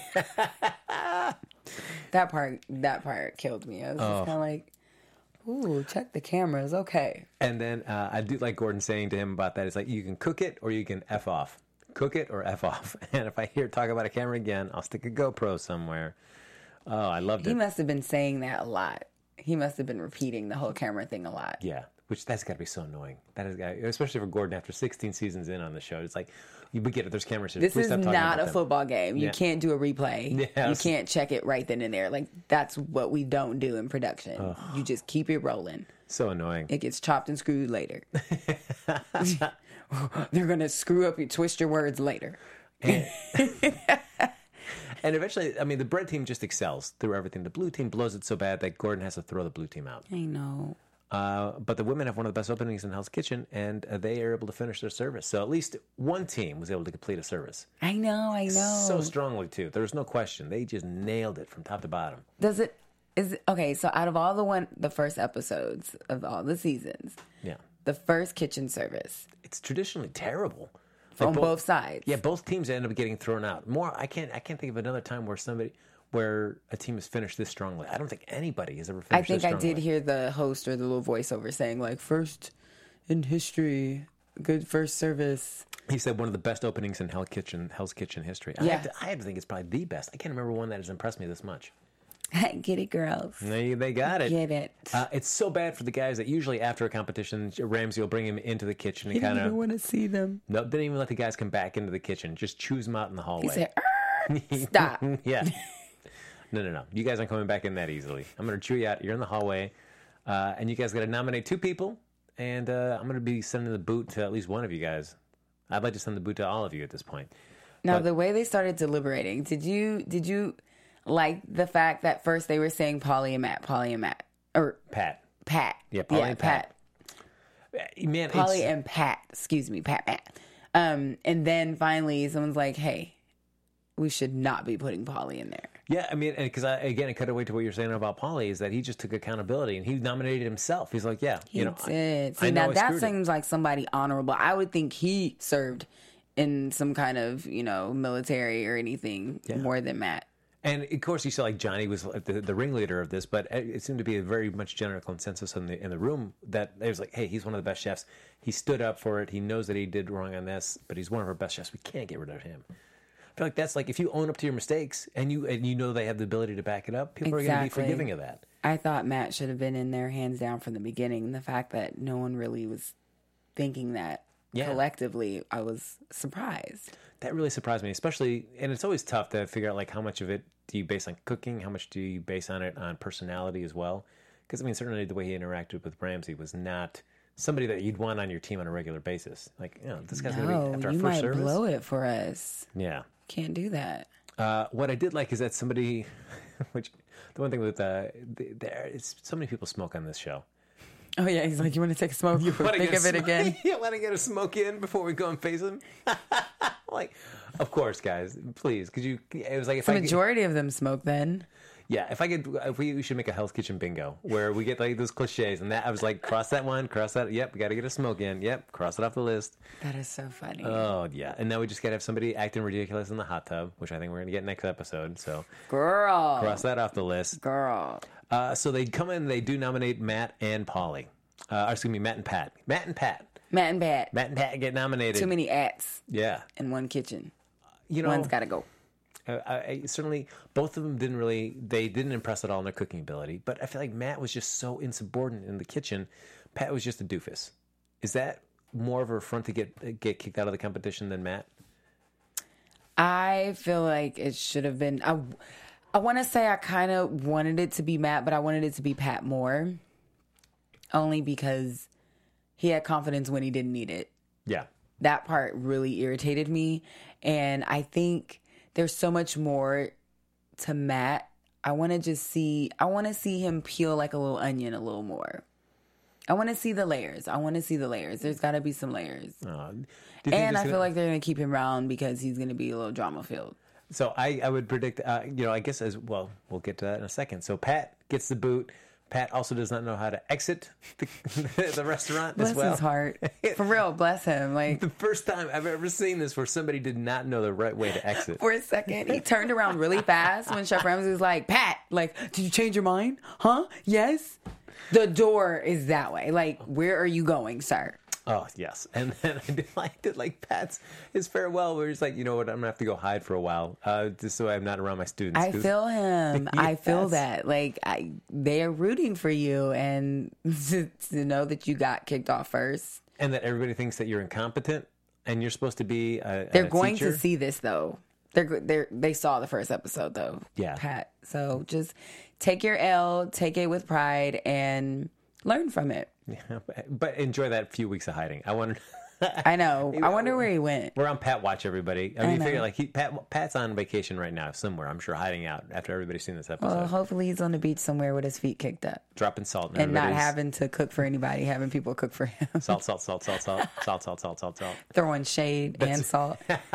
[SPEAKER 3] That part, that part killed me. I was
[SPEAKER 1] Oh.
[SPEAKER 3] just kind of like, ooh, check the cameras. Okay.
[SPEAKER 1] And then uh, I do like Gordon saying to him about that. It's like, you can cook it or you can F off. Cook it or F off. And if I hear talk about a camera again, I'll stick a GoPro somewhere. Oh, I loved
[SPEAKER 3] He
[SPEAKER 1] it.
[SPEAKER 3] must have been saying that a lot. He must have been repeating the whole camera thing a lot.
[SPEAKER 1] Yeah, which that's got to be so annoying. That is, gotta- especially for Gordon after sixteen seasons in on the show. It's like, you get it. There's cameras here.
[SPEAKER 3] This
[SPEAKER 1] Please
[SPEAKER 3] is
[SPEAKER 1] stop talking
[SPEAKER 3] not
[SPEAKER 1] about
[SPEAKER 3] a
[SPEAKER 1] them.
[SPEAKER 3] football game. You
[SPEAKER 1] Yeah.
[SPEAKER 3] can't do a replay. You
[SPEAKER 1] Yes.
[SPEAKER 3] can't check it right then and there. Like, that's what we don't do in production. You just keep it rolling.
[SPEAKER 1] So annoying.
[SPEAKER 3] It gets chopped and screwed later. They're going to screw up, you twist your words later.
[SPEAKER 1] And eventually, I mean, the bread team just excels through everything. The blue team blows it so bad that Gordon has to throw the blue team out.
[SPEAKER 3] I know.
[SPEAKER 1] Uh, but the women have one of the best openings in Hell's Kitchen, and uh, they are able to finish their service. So at least one team was able to complete a service.
[SPEAKER 3] I know, I know.
[SPEAKER 1] So strongly, too. There's no question. They just nailed it from top to bottom.
[SPEAKER 3] Does it is it, okay, so out of all the one the first episodes of all the seasons,
[SPEAKER 1] Yeah.
[SPEAKER 3] the first kitchen service
[SPEAKER 1] It's traditionally terrible.
[SPEAKER 3] on
[SPEAKER 1] Like,
[SPEAKER 3] both sides.
[SPEAKER 1] Yeah, both teams end up getting thrown out. More, I can't. I can't think of another time where somebody, where a team has finished this strongly. I don't think anybody has ever
[SPEAKER 3] I
[SPEAKER 1] finished
[SPEAKER 3] think
[SPEAKER 1] this
[SPEAKER 3] I
[SPEAKER 1] strongly.
[SPEAKER 3] did hear the host or the little voiceover saying, like, first in history, good first service.
[SPEAKER 1] He said one of the best openings in Hell Kitchen, Hell's Kitchen history. I,
[SPEAKER 3] Yeah.
[SPEAKER 1] have to, I have to think it's probably the best. I can't remember one that has impressed me this much.
[SPEAKER 3] Get it, girls.
[SPEAKER 1] They, they got it.
[SPEAKER 3] Get it.
[SPEAKER 1] Uh, it's so bad for the guys that usually after a competition, Ramsey will bring him into the kitchen and
[SPEAKER 3] He didn't
[SPEAKER 1] kind
[SPEAKER 3] even
[SPEAKER 1] of...
[SPEAKER 3] want to see them.
[SPEAKER 1] No, didn't even let the guys come back into the kitchen. Just choose them out in the hallway.
[SPEAKER 3] He said, "Arr, stop.
[SPEAKER 1] Yeah. No, no, no. You guys aren't coming back in that easily. I'm going to chew you out. You're in the hallway. Uh, and you guys got to nominate two people. And uh, I'm going to be sending the boot to at least one of you guys. I'd like to send the boot to all of you at this point.
[SPEAKER 3] Now,
[SPEAKER 1] But-
[SPEAKER 3] the way they started deliberating, did you did you like the fact that first they were saying Polly and Matt, Polly and Matt, or
[SPEAKER 1] Pat.
[SPEAKER 3] Pat?
[SPEAKER 1] Yeah, Polly and Pat. Man,
[SPEAKER 3] Polly
[SPEAKER 1] it's,
[SPEAKER 3] and Pat. Excuse me, Pat, Pat. Um, and then finally, someone's like, "Hey, we should not be putting Polly in there."
[SPEAKER 1] yeah, I mean, because I, again, it cut away to what you're saying about Paulie is that he just took accountability and he nominated himself. He's like, yeah,
[SPEAKER 3] He
[SPEAKER 1] you know,
[SPEAKER 3] did.
[SPEAKER 1] I,
[SPEAKER 3] See,
[SPEAKER 1] I know
[SPEAKER 3] now
[SPEAKER 1] I
[SPEAKER 3] that
[SPEAKER 1] screwed it.
[SPEAKER 3] seems like somebody honorable. I would think he served in some kind of, you know, military or anything more than Matt.
[SPEAKER 1] And of course, you saw like Johnny was like the, the ringleader of this, but it seemed to be a very much general consensus in the in the room that it was like, hey, he's one of the best chefs. He stood up for it. He knows that he did wrong on this, but he's one of our best chefs. We can't get rid of him. I feel like that's like if you own up to your mistakes and you and you know they have the ability to back it up, people are going to be
[SPEAKER 3] Exactly.
[SPEAKER 1] forgiving of that.
[SPEAKER 3] I thought Matt should have been in there hands down from the beginning. And the fact that no one really was thinking that
[SPEAKER 1] Yeah.
[SPEAKER 3] collectively, I was surprised.
[SPEAKER 1] That really surprised me, especially, and it's always tough to figure out like how much of it do you base on cooking, how much do you base on it on personality as well. Because I mean, certainly the way he interacted with Ramsey was not somebody that you'd want on your team on a regular basis. Like, you know, this guy's going to
[SPEAKER 3] No,
[SPEAKER 1] be after our
[SPEAKER 3] you
[SPEAKER 1] first
[SPEAKER 3] might
[SPEAKER 1] service.
[SPEAKER 3] blow it for us.
[SPEAKER 1] Yeah.
[SPEAKER 3] Can't do that.
[SPEAKER 1] Uh, what I did like is that somebody, which the one thing with uh, the, there is so many people smoke on this show.
[SPEAKER 3] Oh yeah, he's like, you want to take a smoke?
[SPEAKER 1] Wanna
[SPEAKER 3] Think
[SPEAKER 1] get
[SPEAKER 3] of
[SPEAKER 1] a
[SPEAKER 3] it
[SPEAKER 1] sm-
[SPEAKER 3] again.
[SPEAKER 1] You want to get a smoke in before we go and face him? Like, of course, guys, please. Could you? It was like if
[SPEAKER 3] The
[SPEAKER 1] I could,
[SPEAKER 3] majority of them smoke then.
[SPEAKER 1] yeah, if I could, if we, we should make a Hell's Kitchen bingo where we get like those cliches and that I was like, cross that one, cross that. Yep, we got to get a smoke in. Yep, cross it off the list.
[SPEAKER 3] That is so funny.
[SPEAKER 1] Oh yeah, and now we just got to have somebody acting ridiculous in the hot tub, which I think we're gonna get next episode. So
[SPEAKER 3] Girl.
[SPEAKER 1] cross that off the list.
[SPEAKER 3] Girl.
[SPEAKER 1] Uh, so they come in, they do nominate Matt and Polly. Uh, or excuse me, Matt and Pat. Matt and Pat.
[SPEAKER 3] Matt and Pat.
[SPEAKER 1] Matt and Pat get nominated.
[SPEAKER 3] Too many ats
[SPEAKER 1] Yeah.
[SPEAKER 3] in one kitchen.
[SPEAKER 1] You know,
[SPEAKER 3] One's got to go.
[SPEAKER 1] I, I, certainly both of them didn't really, they didn't impress at all in their cooking ability. But I feel like Matt was just so insubordinate in the kitchen. Pat was just a doofus. Is that more of a front to get get kicked out of the competition than Matt?
[SPEAKER 3] I feel like it should have been. I, I want to say I kind of wanted it to be Matt, but I wanted it to be Pat more. Only because he had confidence when he didn't need it.
[SPEAKER 1] Yeah.
[SPEAKER 3] That part really irritated me. And I think there's so much more to Matt. I want to just see, I want to see him peel like a little onion a little more. I want to see the layers. I want to see the layers. There's got to be some layers.
[SPEAKER 1] Uh, do you think
[SPEAKER 3] And
[SPEAKER 1] there's
[SPEAKER 3] I feel
[SPEAKER 1] gonna-
[SPEAKER 3] like they're going to keep him around because he's going to be a little drama filled.
[SPEAKER 1] So I, I would predict, uh, you know, I guess as well, we'll get to that in a second. So Pat gets the boot. Pat also does not know how to exit the, the restaurant
[SPEAKER 3] Bless
[SPEAKER 1] as well.
[SPEAKER 3] his heart. For real, bless him. Like,
[SPEAKER 1] The first time I've ever seen this where somebody did not know the right way to exit.
[SPEAKER 3] for a second, he turned around really fast when Chef Ramsay was like, Pat, like, did you change your mind? Huh? Yes? The door is that way. Like, where are you going, sir?
[SPEAKER 1] Oh, yes. And then I did like it, like Pat's his farewell where he's like, you know what, I'm going to have to go hide for a while uh, just so I'm not around my students.
[SPEAKER 3] I
[SPEAKER 1] 'Cause-
[SPEAKER 3] feel him. I feel
[SPEAKER 1] Yes.
[SPEAKER 3] that. Like, I, they are rooting for you, and to, to know that you got kicked off first.
[SPEAKER 1] And that everybody thinks that you're incompetent and you're supposed to be a,
[SPEAKER 3] They're
[SPEAKER 1] a
[SPEAKER 3] going
[SPEAKER 1] teacher.
[SPEAKER 3] to see this, though. They're, they're, they saw the first episode, though.
[SPEAKER 1] Yeah.
[SPEAKER 3] Pat. So just take your L, take it with pride, and learn from it.
[SPEAKER 1] Yeah, but- but enjoy that few weeks of hiding. I wonder.
[SPEAKER 3] I know. I wonder where he went.
[SPEAKER 1] We're on Pat watch, everybody. I
[SPEAKER 3] I
[SPEAKER 1] mean, you
[SPEAKER 3] know.
[SPEAKER 1] figure like he, Pat, Pat's on vacation right now somewhere. I'm sure hiding out after everybody's seen this episode,
[SPEAKER 3] Well, hopefully he's on the beach somewhere with his feet kicked up
[SPEAKER 1] dropping salt
[SPEAKER 3] and not
[SPEAKER 1] everybody's-
[SPEAKER 3] having to cook for anybody, having people cook for him,
[SPEAKER 1] salt, salt, salt, salt, salt, salt, salt, salt, salt, salt.
[SPEAKER 3] throwing shade and salt.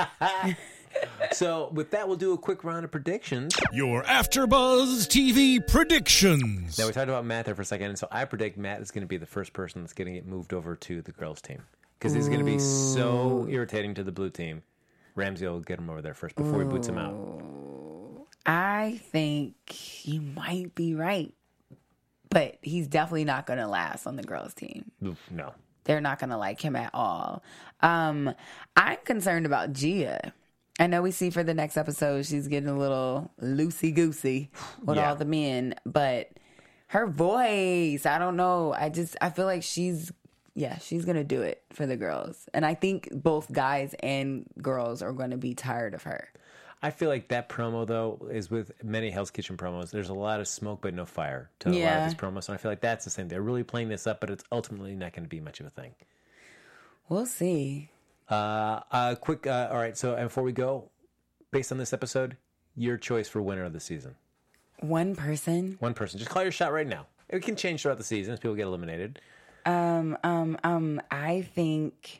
[SPEAKER 1] So with that, we'll do a quick round of predictions.
[SPEAKER 2] Your AfterBuzz T V predictions.
[SPEAKER 1] Now we talked about Matt there for a second, and so I predict Matt is going to be the first person that's going to get moved over to the girls' team because he's going to be so irritating to the blue team. Ramsey will get him over there first before he boots him out.
[SPEAKER 3] I think you might be right. But he's definitely not going to last on the girls' team.
[SPEAKER 1] No.
[SPEAKER 3] They're not going to like him at all. Um, I'm concerned about Gia. I know we see for the next episode she's getting a little loosey-goosey with
[SPEAKER 1] Yeah.
[SPEAKER 3] all the men. But her voice, I don't know. I just, I feel like she's, yeah, she's going to do it for the girls. And I think both guys and girls are going to be tired of her.
[SPEAKER 1] I feel like that promo, though, is with many Hell's Kitchen promos. There's a lot of smoke but no fire to a lot
[SPEAKER 3] Yeah.
[SPEAKER 1] of these promos. And I feel like that's the same. They're really playing this up, but it's ultimately not going to be much of a thing.
[SPEAKER 3] We'll see.
[SPEAKER 1] Uh, uh, quick, uh, all right, so before we go, based on this episode, your choice for winner of the season.
[SPEAKER 3] One person.
[SPEAKER 1] One person. Just call your shot right now. It can change throughout the season as people get eliminated.
[SPEAKER 3] Um, um, um, I think,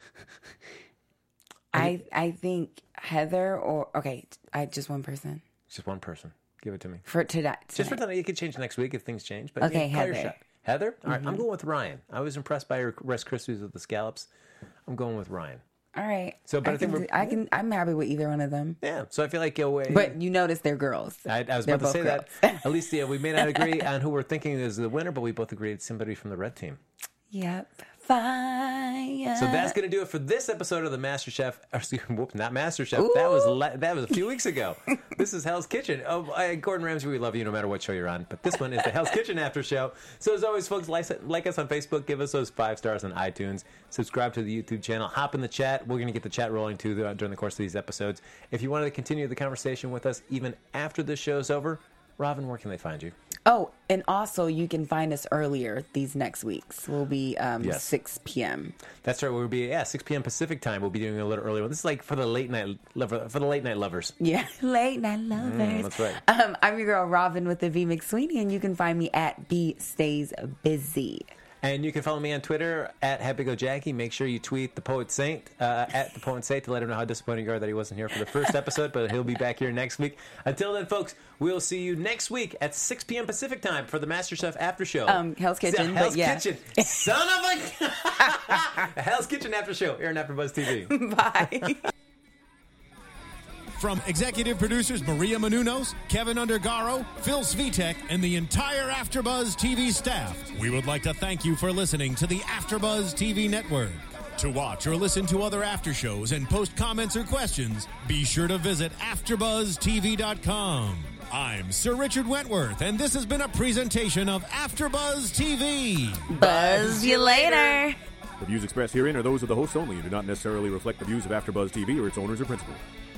[SPEAKER 3] I, I think Heather or, okay, I just one person
[SPEAKER 1] Just one person. Give it to me.
[SPEAKER 3] for today.
[SPEAKER 1] Just for tonight. You could change next week if things change. But
[SPEAKER 3] Okay,
[SPEAKER 1] yeah, call your
[SPEAKER 3] Heather.
[SPEAKER 1] shot. Heather? All right, I'm going with Ryan. I was impressed by her Rice Krispies with the scallops. I'm going with Ryan.
[SPEAKER 3] All right.
[SPEAKER 1] So, but I
[SPEAKER 3] I,
[SPEAKER 1] think
[SPEAKER 3] can,
[SPEAKER 1] we're-
[SPEAKER 3] do- I can, I'm happy with either one of them.
[SPEAKER 1] Yeah, so I feel like you'll wait.
[SPEAKER 3] But you notice they're girls.
[SPEAKER 1] I, I was
[SPEAKER 3] They're
[SPEAKER 1] about to say
[SPEAKER 3] both
[SPEAKER 1] that.
[SPEAKER 3] girls.
[SPEAKER 1] At least yeah, we may not agree on who we're thinking is the winner, but we both agreed it's somebody from the red team.
[SPEAKER 3] Yep. Fire.
[SPEAKER 1] So that's going to do it for this episode of the MasterChef. Or, excuse me, whoops, not MasterChef. That was le- that was a few weeks ago. This is Hell's Kitchen. Oh, I, Gordon Ramsay, we love you no matter what show you're on. But this one is the Hell's Kitchen After Show. So as always, folks, like, like us on Facebook. Give us those five stars on iTunes. Subscribe to the YouTube channel. Hop in the chat. We're going to get the chat rolling too during the course of these episodes. If you wanted to continue the conversation with us even after the show's over, Robin, where can they find you?
[SPEAKER 3] Oh, and also you can find us earlier these next weeks. We'll be um,
[SPEAKER 1] Yes.
[SPEAKER 3] six p.m.
[SPEAKER 1] That's right. We'll be yeah six p.m. Pacific time. We'll be doing a little earlier. This is like for the late night lover, for the late night lovers.
[SPEAKER 3] Yeah, late night lovers.
[SPEAKER 1] Mm, that's right.
[SPEAKER 3] Um, I'm your girl Robin with the V McSweeney, and you can find me at B Stays Busy.
[SPEAKER 1] And you can follow me on Twitter at Happy Go Jackie. Make sure you tweet the Poet Saint uh, at the Poet Saint to let him know how disappointed you are that he wasn't here for the first episode, but he'll be back here next week. Until then, folks, we'll see you next week at six p.m. Pacific time for the MasterChef After Show.
[SPEAKER 3] Um, Hell's Kitchen,
[SPEAKER 1] Hell's
[SPEAKER 3] but yeah.
[SPEAKER 1] Kitchen. Son of a Hell's Kitchen After Show here on AfterBuzz T V.
[SPEAKER 3] Bye.
[SPEAKER 2] From executive producers Maria Menounos, Kevin Undergaro, Phil Svitek, and the entire AfterBuzz T V staff, we would like to thank you for listening to the AfterBuzz T V network. To watch or listen to other after shows and post comments or questions, be sure to visit after buzz T V dot com. I'm Sir Richard Wentworth, and this has been a presentation of AfterBuzz T V.
[SPEAKER 3] Buzz you later.
[SPEAKER 4] The views expressed herein are those of the hosts only and do not necessarily reflect the views of AfterBuzz T V or its owners or principals.